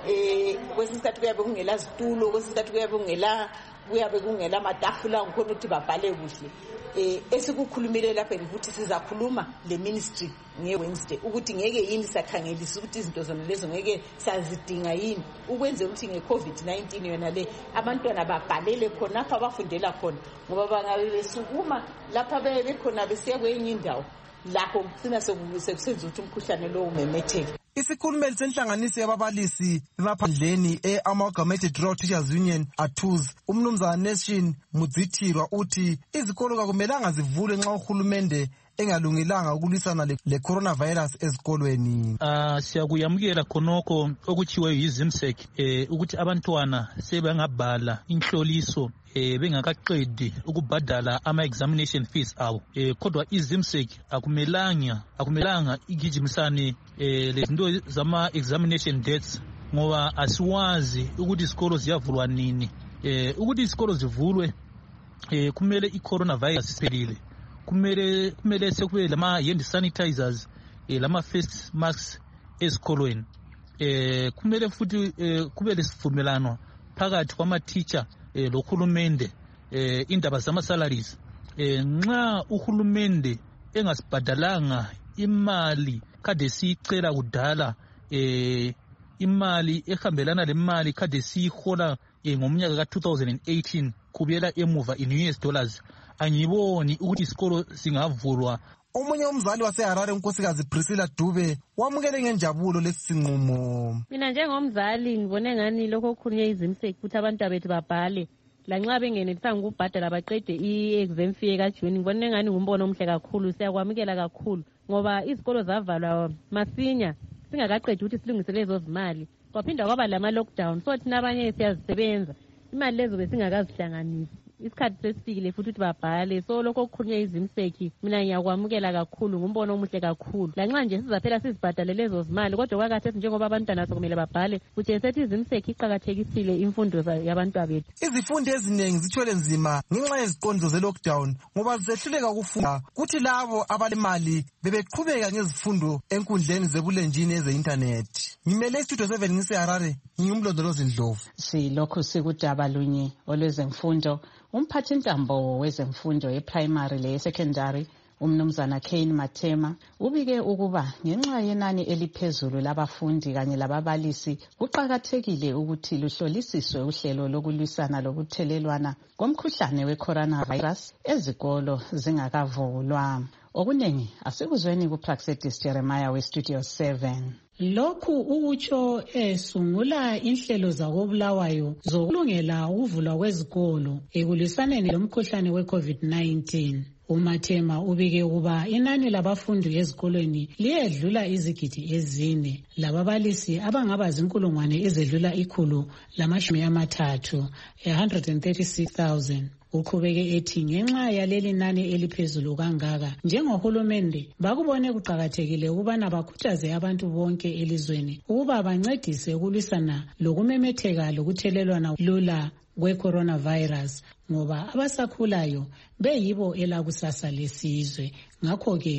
eh kwesinye isikhathi kuyabe kungela zitulo, kwesinye isikhathi kuyabe kungela kuyabe kungela amatafula ngikhona ukuthi babhale kuhle. Eh esikukhulumile lapha ukuthi sizakhuluma le ministry ngeWednesday ukuthi ngeke yini sakhangelisa ukuthi izinto zona lezo ngeke sazidinga yini ukwenza ukuthi ngeCovid nineteen yona le abantwana babhalele khona lapha bafundela khona, ngoba bangabe besukuma lapha bebe khona besiya kwenye indawo lapho kucina sekusenza ukuthi umkhuhlane lo umemetheke. Isikhulumeli senhlanganiso yababalisi bemaphandleni e-Amalgamated Rural Teachers Union ATUZ, umnumzana Nation Mudzithirwa uthi izikolo kakumelanga zivulwe nxa uhulumende engalungilanga ukulwisana le-coronavirus ezikolweni. Uh, siyakuyamukela khonokho okutshiweyo yizimsek eh, ukuthi abantwana sebengabhala inhloliso eh, bengakaqedi ukubhadala ama-examination fees abo. Eh, kodwa izimsek akumelanga akumelanga igijimisane eh, lezinto zama-examination dates ngoba asiwazi ukuthi isikolo ziyavulwa nini. Eh, ukuthi isikolo zivulwe eh, kumele i-coronavirus isiphelile. kumele kumele sekube lama hand sanitizers eh, lama face masks esikolweni. Eh, kumele futhi eh, kube lesivumelano phakathi kwama teacher eh, lokhulumende eh, indaba zama salaries. Eh, nxa uhulumende engasibhadalanga imali kade sicela kudala eh, imali ehambelana lemali kade sihola eh, ngomnyaka ka two thousand eighteen kubuyela emuva in U S dollars, angiboni ukuthi isikolo singavulwa. Omunye umzali waseHarare unkosikazi Priscilla Dube wamukele ngenjabulo lesinqumo. Mina njengomzali ngibone ngani lokho okukhulunywe izimseki ukuthi abantu bethu babhale lanxa bengenelisanga ukubhadala baqede i-exam fee kaJuni. Ngibone ngani ngumbono omuhle kakhulu, siyakwamukela kakhulu ngoba izikolo zavalwa masinya singakaqedi ukuthi silungise lezo zimali, kwaphinda kwaba lama lockdown, so thina abanye siyazisebenza imali lezo besingakazihlanganisi. Isikhathi sesifikile futhi ukuthi babhale, so lokho okukhulunywe izimseki mina ngiyakwamukela kakhulu, ngumbono omuhle kakhulu. Lanxa nje sizaphela sizibhadale lezo zimali, kodwa kwakhathesi njengoba abantwana sokumele babhale kuthi sethi izimseki iqakathekisile imfundo yabantwana bethu. Izifundi eziningi zithwele nzima ngenxa yeziqondiso ze-lockdown ngoba zisehluleka ukufunda, kuthi labo abalemali bebeqhubeka ngezifundo enkundleni zebulenjini eze-internet. Ngimele istudio seven ngiseHarare, ngingumlondolozi Ndlovu. Silokhu sikudaba lunye olwezemfundo. Umphathintambo wezemfundo ye-primary leye-secondary umnumzana Kane Matema ubike ukuba ngenxa yenani eliphezulu labafundi kanye lababalisi kuqakathekile ukuthi luhlolisiswe uhlelo lokulwisana lokuthelelwana komkhuhlane we-coronavirus ezikolo zingakavulwa. Okunengi asikuzweni kuPraxedis Jeremiah we-Studio seven. Lokhu ukutsho esungula inhlelo zakobulawayo zokulungela ukuvulwa kwezikolo ekulwisaneni lomkhuhlane we-COVID nineteen. uMathema ubike ukuba inani labafundi ezikolweni liyedlula izigidi ezine, lababalisi abangaba zinkulungwane ezedlula ikhulu lamashumi amathathu one hundred thirty-six thousand. Uqhubeke ethi ngenxa yaleli nani eliphezulu kangaka njengohulumende bakubone kuqakathekile ukubana bakhuthaze abantu bonke elizweni ukuba bancedise ukulwisana lokumemetheka lokuthelelwana lula kwe-coronavirus ngoba abasakhulayo beyibo elakusasa lesizwe. Ngakho ke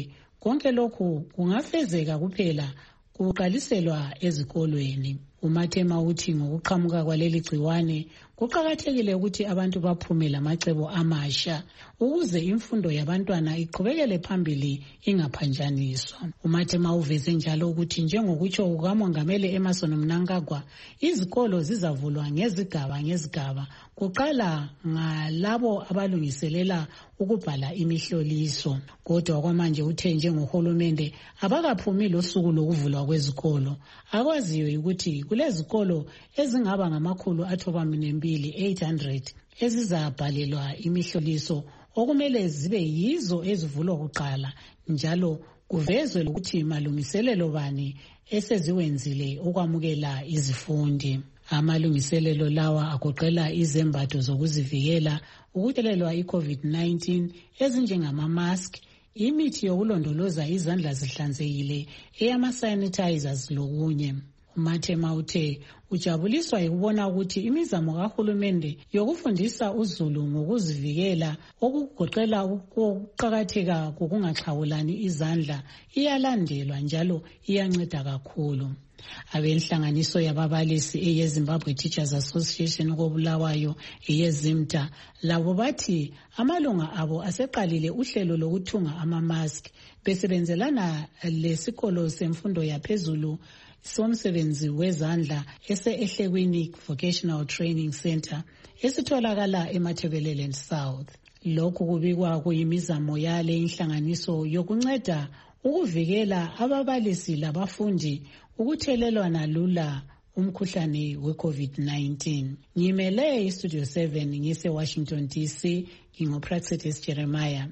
konke lokhu kungafezeka kuphela kuqaliselwa ezikolweni. uMathema uthi ngokuqhamuka kwaleli gciwane kuqakathekile ukuthi abantu baphume lamacebo amasha ukuze imfundo yabantwana iqhubekele phambili ingaphanjaniswa. uMathema uveze njalo ukuthi njengokutsho kukamongameli Emmerson Mnangagwa, izikolo zizavulwa ngezigaba ngezigaba kuqala ngalabo abalungiselela ukubhala imihloliso. Kodwa kwamanje uthe njengohulumende abakaphumi losuku lokuvulwa kwezikolo. Akwaziyo ukuthi kulezikolo ezingaba ngamakhulu athoba minembili eight hundred ezizabhalelwa imihloliso okumele zibe yizo ezivulwa kuqala, njalo kuvezwe ukuthi malungiselelo bani eseziwenzile ukwamukela izifundi. Amalungiselelo lawa agoqela izembatho zokuzivikela ukuthelelwa i-COVID nineteen ezinjengamamask, imithi yokulondoloza izandla zihlanzekile, eyama-sanitizers lokunye. uMathema uthe ujabuliswa yikubona ukuthi imizamo kahulumende yokufundisa uzulu ngokuzivikela okugoqela ukuqakatheka kokungaxhawulani izandla iyalandelwa njalo iyanceda kakhulu. Abenhlanganiso yababalisi eyeZimbabwe Teachers Association koBulawayo eyeZimta labo bathi amalunga abo aseqalile uhlelo lokuthunga amamask besebenzelana lesikolo semfundo yaphezulu somsebenzi wezandla ese-Ehlekweni Vocational Training Center esitholakala eMatabeleland South. Lokhu kubikwa kuyimizamo yale inhlanganiso yokunceda ukuvikela ababalisi labafundi ukuthelelwana lula umkhuhlane we-COVID nineteen. Ngimele iStudio seven ngise Washington D C, ngingoPraxetis Jeremiah.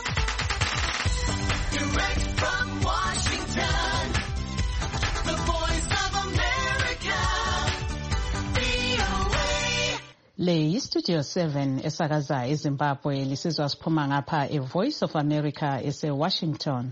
Direct from Washington, the voice of America, V O A. Le iStudio seven esakaza eZimbabwe lisizwa siphuma ngapha eVoice of America ese Washington.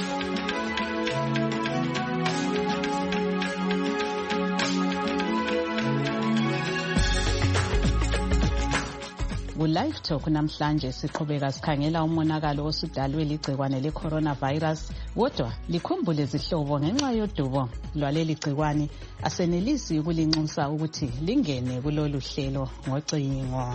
Live Talk namhlanje siqhubeka sikhangela umonakalo osudalwe ligcikwane le-coronavirus, kodwa likhumbule zihlobo ngenxa yodubo lwaleli gcikwane asenelisi ukulinxusa ukuthi lingene kulolu hlelo ngocingo.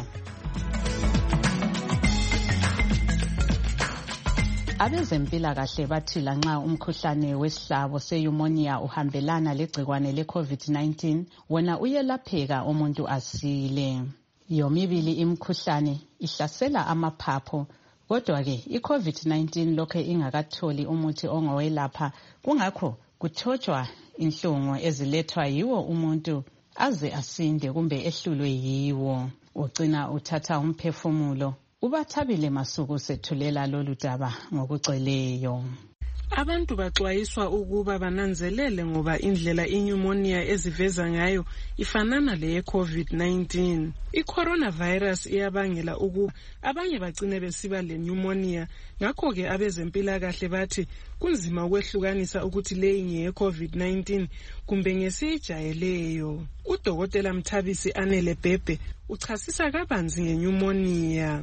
Abezempilakahle bathi lanxa umkhuhlane wesihlabo se-pneumonia uhambelana legcikwane le-COVID nineteen, wona uyelapheka umuntu asile. Yomibili imkhuhlane ihlasela amaphaphu, kodwa ke i-COVID nineteen lokhe ingakatholi umuthi ongowelapha, kungakho kuthotshwa inhlungu ezilethwa yiwo umuntu aze asinde kumbe ehlulwe yiwo. Ugcina uthatha umphefumulo. UBathabile Masuku sethulela lolu daba ngokugcweleyo. Abantu baxwayiswa ukuba bananzelele ngoba indlela inyumonia eziveza ngayo ifanana le COVID nineteen. I-coronavirus iyabangela ukuba abanye bagcine besiba le pneumonia, ngakho ke abezempilakahle bathi kunzima ukwehlukanisa ukuthi le ngeye COVID nineteen kumbe ngesijayeleyo. Udokotela Mthabisi Anele Bhebhe uchasisa kabanzi ngenyumonia.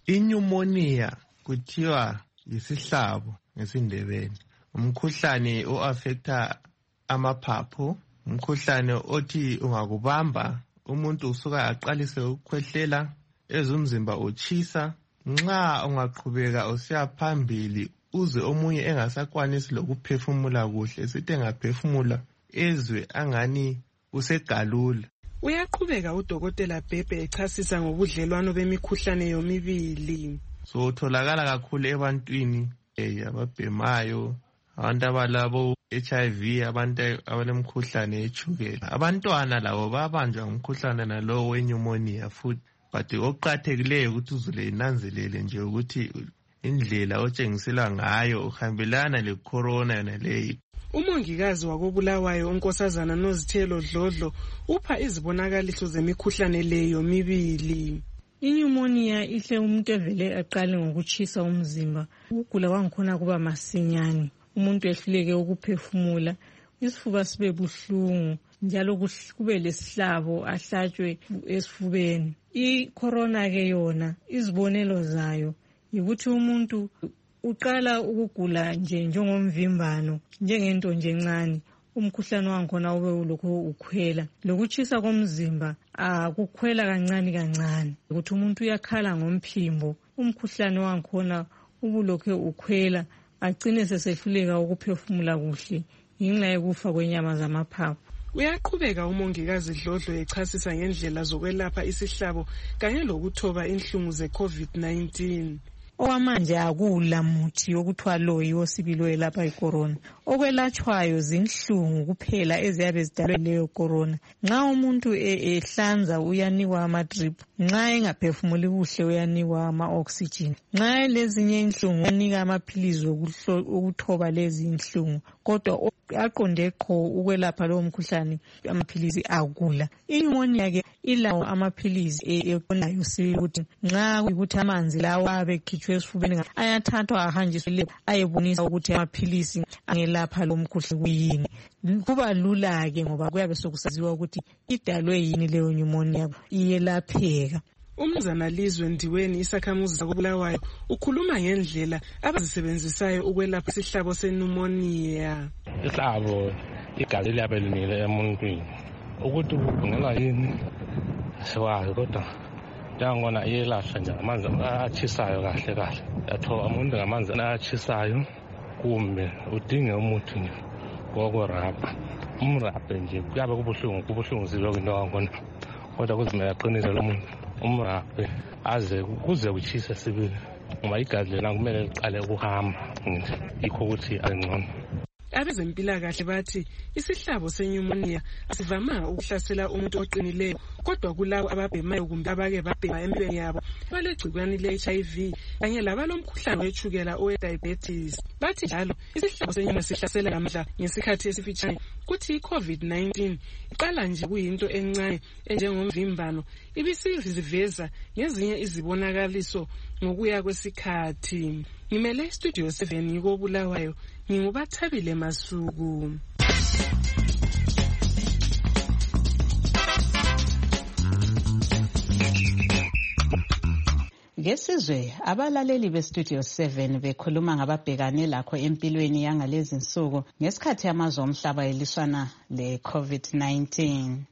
Inyumonia kuthiwa yisihlabo ngesindebeni, umkhuhlane o-affecta amaphaphu, umkhuhlane othi ungakubamba umuntu usuka aqalise ukukhwehlela, ezumzimba utshisa, nxa ungaqhubeka usiya phambili uze omunye engasakwanisi lokuphefumula kuhle, sithi engaphefumula ezwe angani usegalula. Uyaqhubeka udokotela Bhebhe echasisa ngobudlelwano bemikhuhlane yomibili. So tholakala kakhulu ebantwini ababhemayo, abantu abalabo H I V, abantu abalemkhuhlane yetshukela. Abantwana labo babanjwa ngumkhuhlane nalowo wenyumonia futhi, but okuqakathekileyo ukuthi uzule inanzelele nje ukuthi indlela otshengisela ngayo uhambelana le-corona yona leyo. Umongikazi wakoBulawayo uNkosazana Nozithelo Dlodlo upha izibonakaliso zemikhuhlane leyo mibili. Inyumonia ihle umuntu evele aqale ngokuchisa umzimba, ukugula kwangikhona kuba masinyane, umuntu ehluleke ukuphefumula, isifuba sibe buhlungu, njalo kube lesihlabo ahlatshwe esifubeni. I-corona ke yona izibonelo zayo yikuthi umuntu uqala ukugula nje njengomvimbano njengento nje encane umkhuhlane wankhona ube ulokho ukhwela lokuchisa komzimba akukhwela kancane kancane ukuthi umuntu uyakhala ngomphimbo umkhuhlane wankhona ubulokhe ukhwela agcine sesehluleka ukuphefumula kuhle ngenxa yokufa kwenyama zamaphaphu. Uyaqhubeka umongikazi Dlodlo echasisa ngendlela zokwelapha isihlabo kanye lokuthoba inhlungu ze-COVID nineteen. Okwamanje akula muthi okuthiwa lo yiwosibili oyelapha icorona. Okwelatshwayo zinhlungu kuphela eziyabe zidalwe leyo corona. Nxa umuntu ehlanza uyanikwa ama-drip, nxa engaphefumuli kuhle uyanikwa ama-oxygen. Nxa lezinye inhlungu uyanika amaphilizi okuthoba lezi inhlungu. Kodwa aqonde qho ukwelapha lowo mkhuhlane amaphilizi akula. Inyumoniya ke ilawo amaphilizi eqonayo sikuthi nxa kuyikuthi amanzi lawo abekhitshwe esifubeni ayathathwa ahanjiswe le ayebonisa ukuthi amaphilizi angelapha lo mkhuhlane kuyini. Kuba lula ke ngoba kuyabe sokusaziwa ukuthi idalwe yini leyo pneumonia iyelapheka. Umnumzana Lizwe Ndiweni isakhamuzi sakobulawayo ukhuluma ngendlela abazisebenzisayo ukwelapha isihlabo sepneumonia. Isihlabo igazi liyabe limile emuntwini ukuthi kungenwa yini siwazi kodwa njengona iyelashwa nje amanzi achisayo kahle kahle yathoba umuntu ngamanzi achisayo kumbe udinge umuthi nje wokurabha umrabhe nje kuyabe kubuhlungu kubuhlungu ziloko into yakhona kodwa kuzimela aqinise lo muntu umrabhe aze kuze kuchisa sibili ngoba igazi lena kumele liqale ukuhamba yikho ukuthi angcono. Abezempilakahle bathi isihlabo sepneumonia asivamanga ukuhlasela umuntu oqinileyo kodwa kulabo ababhemayo kumbe abake babhema empilweni yabo balegcikwane le-H I V kanye labalomkhuhlane wetshukela owe-diabetes. Bathi njalo isihlabo sepneumonia sihlasela lamhla ngesikhathi esifitshane kuthi i-COVID nineteen iqala nje kuyinto encane enjengomvimbano ibisiveza ngezinye izibonakaliso ngokuya kwesikhathi. Ngimele Studio seven yikobulawayo ngingubathabile Masuku. Ngesizwe abalaleli beStudio seven bekhuluma ngababhekane lakho empilweni yangalezi nsuku ngesikhathi amazwe omhlaba eliswana le-COVID nineteen.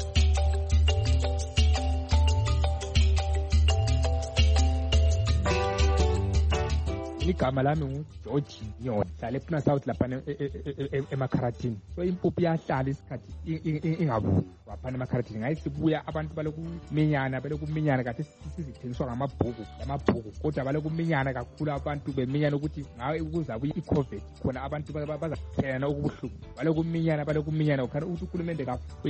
Igama lami nguGeorge Nyoni hlala ePuna South lapha eMakharatini. So impuphu yahlala isikhathi ingabuyi waphana eMakharatini ngayisibuya abantu balokuminyana balokuminyana kade sizithengiswa ngamabhuku lamabhuku kodwa balokuminyana kakhulu abantu beminyana ukuthi ngawe ukuzabuya iCovid khona abantu bazathelana okubuhlungu balokuminyana balokuminyana ukhana ukuthi ukhulumende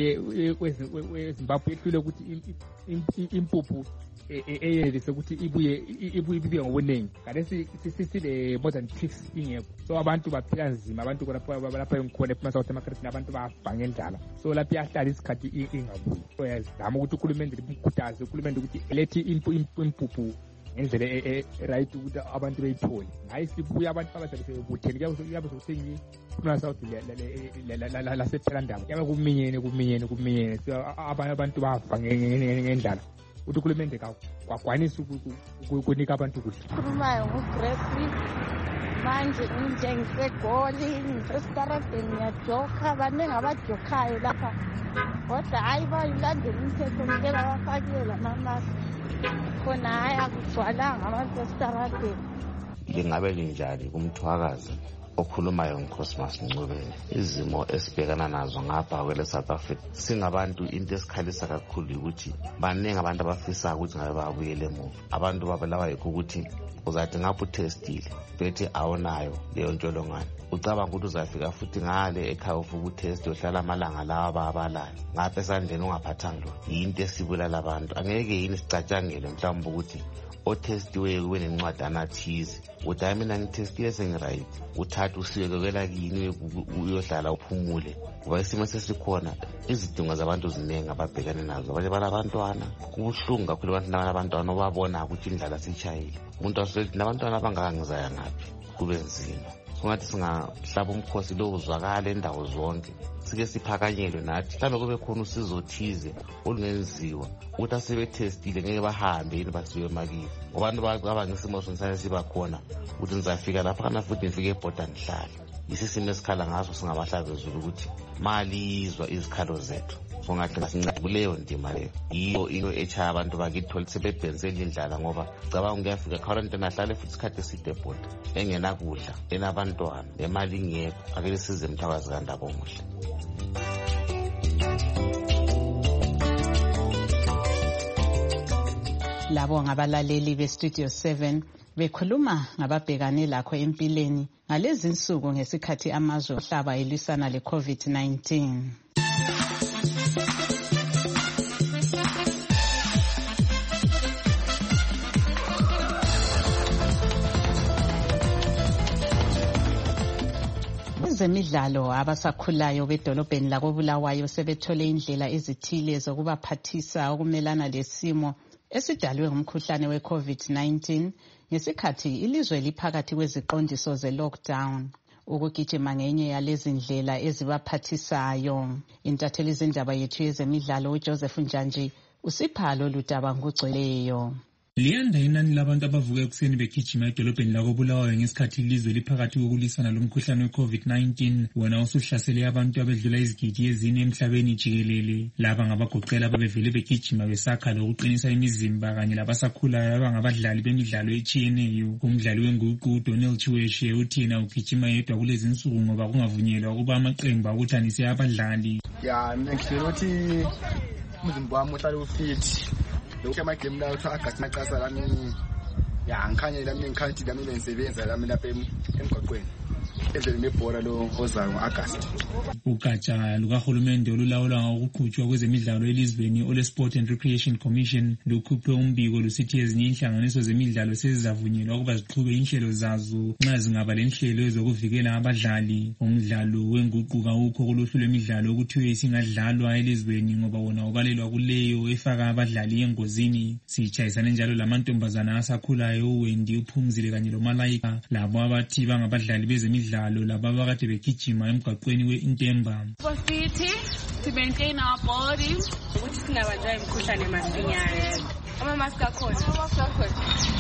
weZimbabwe ehlule ukuthi impuphu eyelise ukuthi ibuye ibuye ibuye ngobunengi kade sisile more than six ingekho so abantu baphila nzima abantu lapha engikhona ePuna South eMakharatini abantu bafa ngendlala so lapha yahlala isikhathi ingabuyi so yazama ukuthi ukhulumende limkhuthaze ukhulumende ukuthi lethi impuphu ngendlela e-right ukuthi abantu beyithole hayi sibuya abantu abasebutheni kuyabe sokusengi ePuna South lasephelandaba yabe kuminyene kuminyene kuminyene abantu bafa ngendlala ukuthi ukhulumende kwakwanisa ukunika abantu kuhle. Khulumayo nguGrace manje nginjengisegoli ngisesitaradeni ngiyajoka baningi abajokayo lapha kodwa hayi bayilandela imithetho ngeke babafakile lamamaski khona hayi akugcwalanga abantu esitaradeni. Lingabe linjani kumthwakazi okhulumayo nguCosmas Ncubeni? Izimo esibhekana nazo ngapha kwele South Africa singabantu into esikhalisa kakhulu ukuthi baningi abantu abafisa ukuthi ngabe babuyele emuva. Abantu babulawa yikho ukuthi uzathi ngapha utestile bethi awunayo leyo ntsholongwane ucabanga ukuthi uzafika futhi ngale ekhaya ufuka utest uhlala amalanga lawa babalayo ngapha esandleni ungaphathanga lo yinto esibulala abantu. Angeke yini sicatshangele mhlawumbe ukuthi otestiweyo kube nencwadana thize uthi hayi mina ngitestile sengiright uthatha usiyekelela kini uyohlala uphumule ngoba isimo sesikhona izidingo zabantu ziningi ababhekane nazo. Abanye balabantwana kubuhlungu kakhulu abantu nabantwana obabona ukuthi indlala sitshayile umuntu asulethi nabantwana abangakangizaya ngaphi kube nzima. Kungathi singahlaba umkhosi lo uzwakala endawo zonke sike siphakanyelwe nathi mhlawumbe kube khona usizo thize olungenziwa ukuthi asebethestile ngeke bahambe yini basuke emakithi ngoba abantu bacabanga isimo sonke siba khona ukuthi nizafika lapha kana futhi nifike ebhoda nihlale isisimo esikhala ngaso singabahlali bezulu ukuthi malizwa izikhalo zethu so ngathi ngasincede kuleyo ndima leyo yiyo into echaya abantu bakithi sebebhenzela indlala ngoba cabanga ngiyafika quarantine ahlale futhi isikhathi eside ebhoda engenakudla enabantwana emali ingekho akele size Mthwakazi kaNdaba omuhle. Labo ngabalaleli be-Studio seven bekhuluma ngababhekane lakho empilweni ngalezi insuku ngesikhathi amazwe omhlaba elwisana le-COVID nineteen. Ezemidlalo abasakhulayo bedolobheni lakoBulawayo sebethole indlela ezithile zokubaphathisa ukumelana lesimo esidalwe ngumkhuhlane we-COVID nineteen ngesikhathi ilizwe liphakathi kweziqondiso ze-lockdown. Ukugijima ngenye yalezi ndlela ezibaphathisayo. Intatheli zindaba yethu yezemidlalo uJoseph Njanji usipha lolu daba ngokugcweleyo. Liyanda inani labantu abavuka ekuseni begijima edolobheni lakoBulawayo ngesikhathi ilizwe liphakathi kokulisana lomkhuhlane we-COVID nineteen wona usuhlasele abantu abedlula izigidi ezine emhlabeni jikelele. Laba ngabagoqela ababevele begijima besakha lokuqinisa imizimba kanye labasakhulayo abangabadlali bemidlalo etshiyeneyo. Umdlali wenguqu uDonald Chiweshe uthi yena ugijima yedwa kulezi insuku ngoba kungavunyelwa ukuba amaqembu akuthanise abadlali. Ya ngikho ukuthi umzimba wami uhlale ufit. Lokho amagame lawo uthi agasimaqasa lami ya ngikhanye lami ngikhathi lami bengisebenza lami lapha emgwaqweni endleleni nebhola lo ozayo ngo-August. Ugatsha lukahulumende olulawula ngokuqhutshwa kwezemidlalo elizweni ole-Sport and Recreation Commission lukhuphe umbiko lusithi ezinye inhlanganiso zemidlalo sezizavunyelwa ukuba ziqhube inhlelo zazo nxa zingaba lenhlelo ezokuvikela abadlali. Umdlalo wenguqu kawukho kuluhlu lwemidlalo okuthiwe isingadlalwa elizweni ngoba wona ubalelwa kuleyo efaka abadlali engozini. Sitshayisane njalo lamantombazana asakhulayo uWendy, uPhumzile kanye loMalaika labo abathi bangabadlali bezemidlalo laba abakade begijima emgwaqweni we-Intemba. Sithi to maintain our body ukuthi singabanjwa imikhuhlane masinyane. Ama-mask akhona. Ama-mask akhona.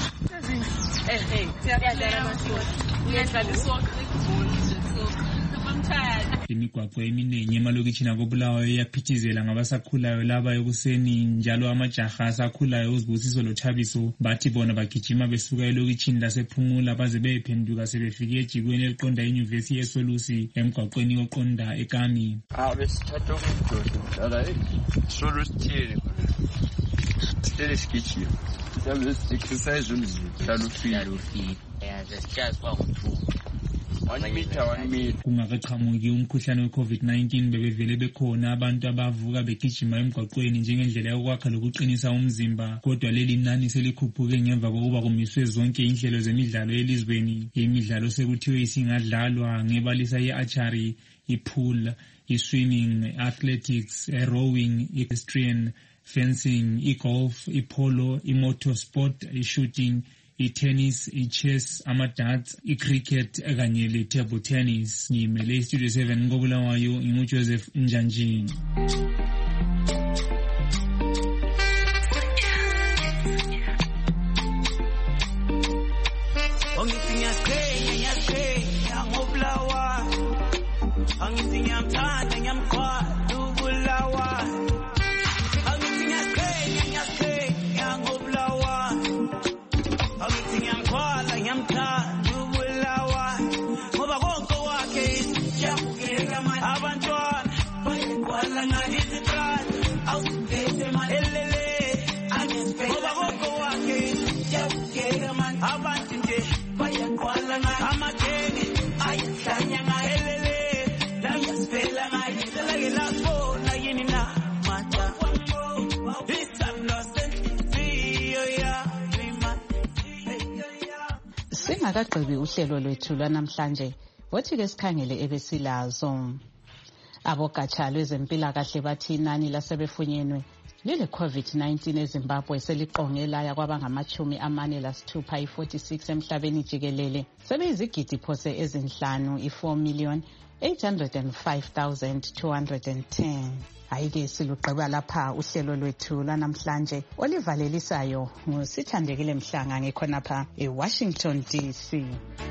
Eh eh siyadlala ama-mask. Uyadlala isokha ikubona imigwaqo eminingi emalokitshini akoBulawayo iyaphithizela ngabasakhulayo laba ekuseni njalo amajaha asakhulayo uZibusiso loThabiso bathi bona bagijima besuka elokitshini lasePhumula baze beyephenduka sebefike ejikweni eliqonda inyuvesi yeSolusi emgwaqweni oqonda eKami. Ah besithatha ukudoda dala Solusithini sithele sigijima siyabe exercise umzimba hlala ufile ufile just kwa ngithu kungakaqhamuki umkhuhlane we-COVID nineteen bebevele bekhona abantu abavuka begijima emgwaqweni njengendlela yokwakha lokuqinisa umzimba, kodwa leli nani selikhuphuke ngemva kokuba kumiswe zonke inhlelo zemidlalo elizweni. Imidlalo sekuthiwe isingadlalwa ngebalisa i-archery, i-pool, i-swimming, i-athletics, i-rowing, i-equestrian, fencing, i-golf, i-polo, i-motorsport, i-shooting, i-tennis, i-chess, ama-darts, i-cricket kanye le-table tennis. Ngimele iStudio seven ngoBulawayo nginguJoseph Njanjini. Singakagqibi uhlelo lwethu lwanamhlanje wothi ke sikhangele ebesilazo. Abogatsha lwezempilakahle bathi inani lasebefunyenwe lile COVID nineteen eZimbabwe seliqongela kwabangamachumi amane lasithupha i-forty-six emhlabeni jikelele. Sebeyizigidi phose ezinhlanu i-four million eight hundred five thousand two hundred ten. Hayi-ke silugqiba lapha uhlelo lwethu lanamhlanje olivalelisayo ngusithandekile Mhlanga ngikhonapha eWashington D C.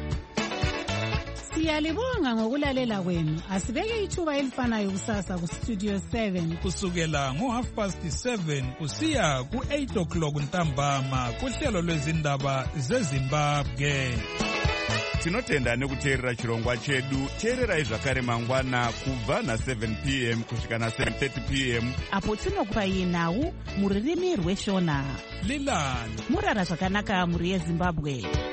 Siyalibonga ngokulalela kwenu. Asibeke ithuba elifanayo kusasa ku Studio seven kusukela ngo half past seven kusiya ku eight o'clock ntambama kuhlelo lwezindaba zeZimbabwe. Tinotenda nekuteerera chirongwa chedu. Teererai zvakare mangwana kubva na seven p m kusvika na seven thirty p m apo tinokupai nhau mururimi rweshona. Lilani murara zvakanaka muri yeZimbabwe.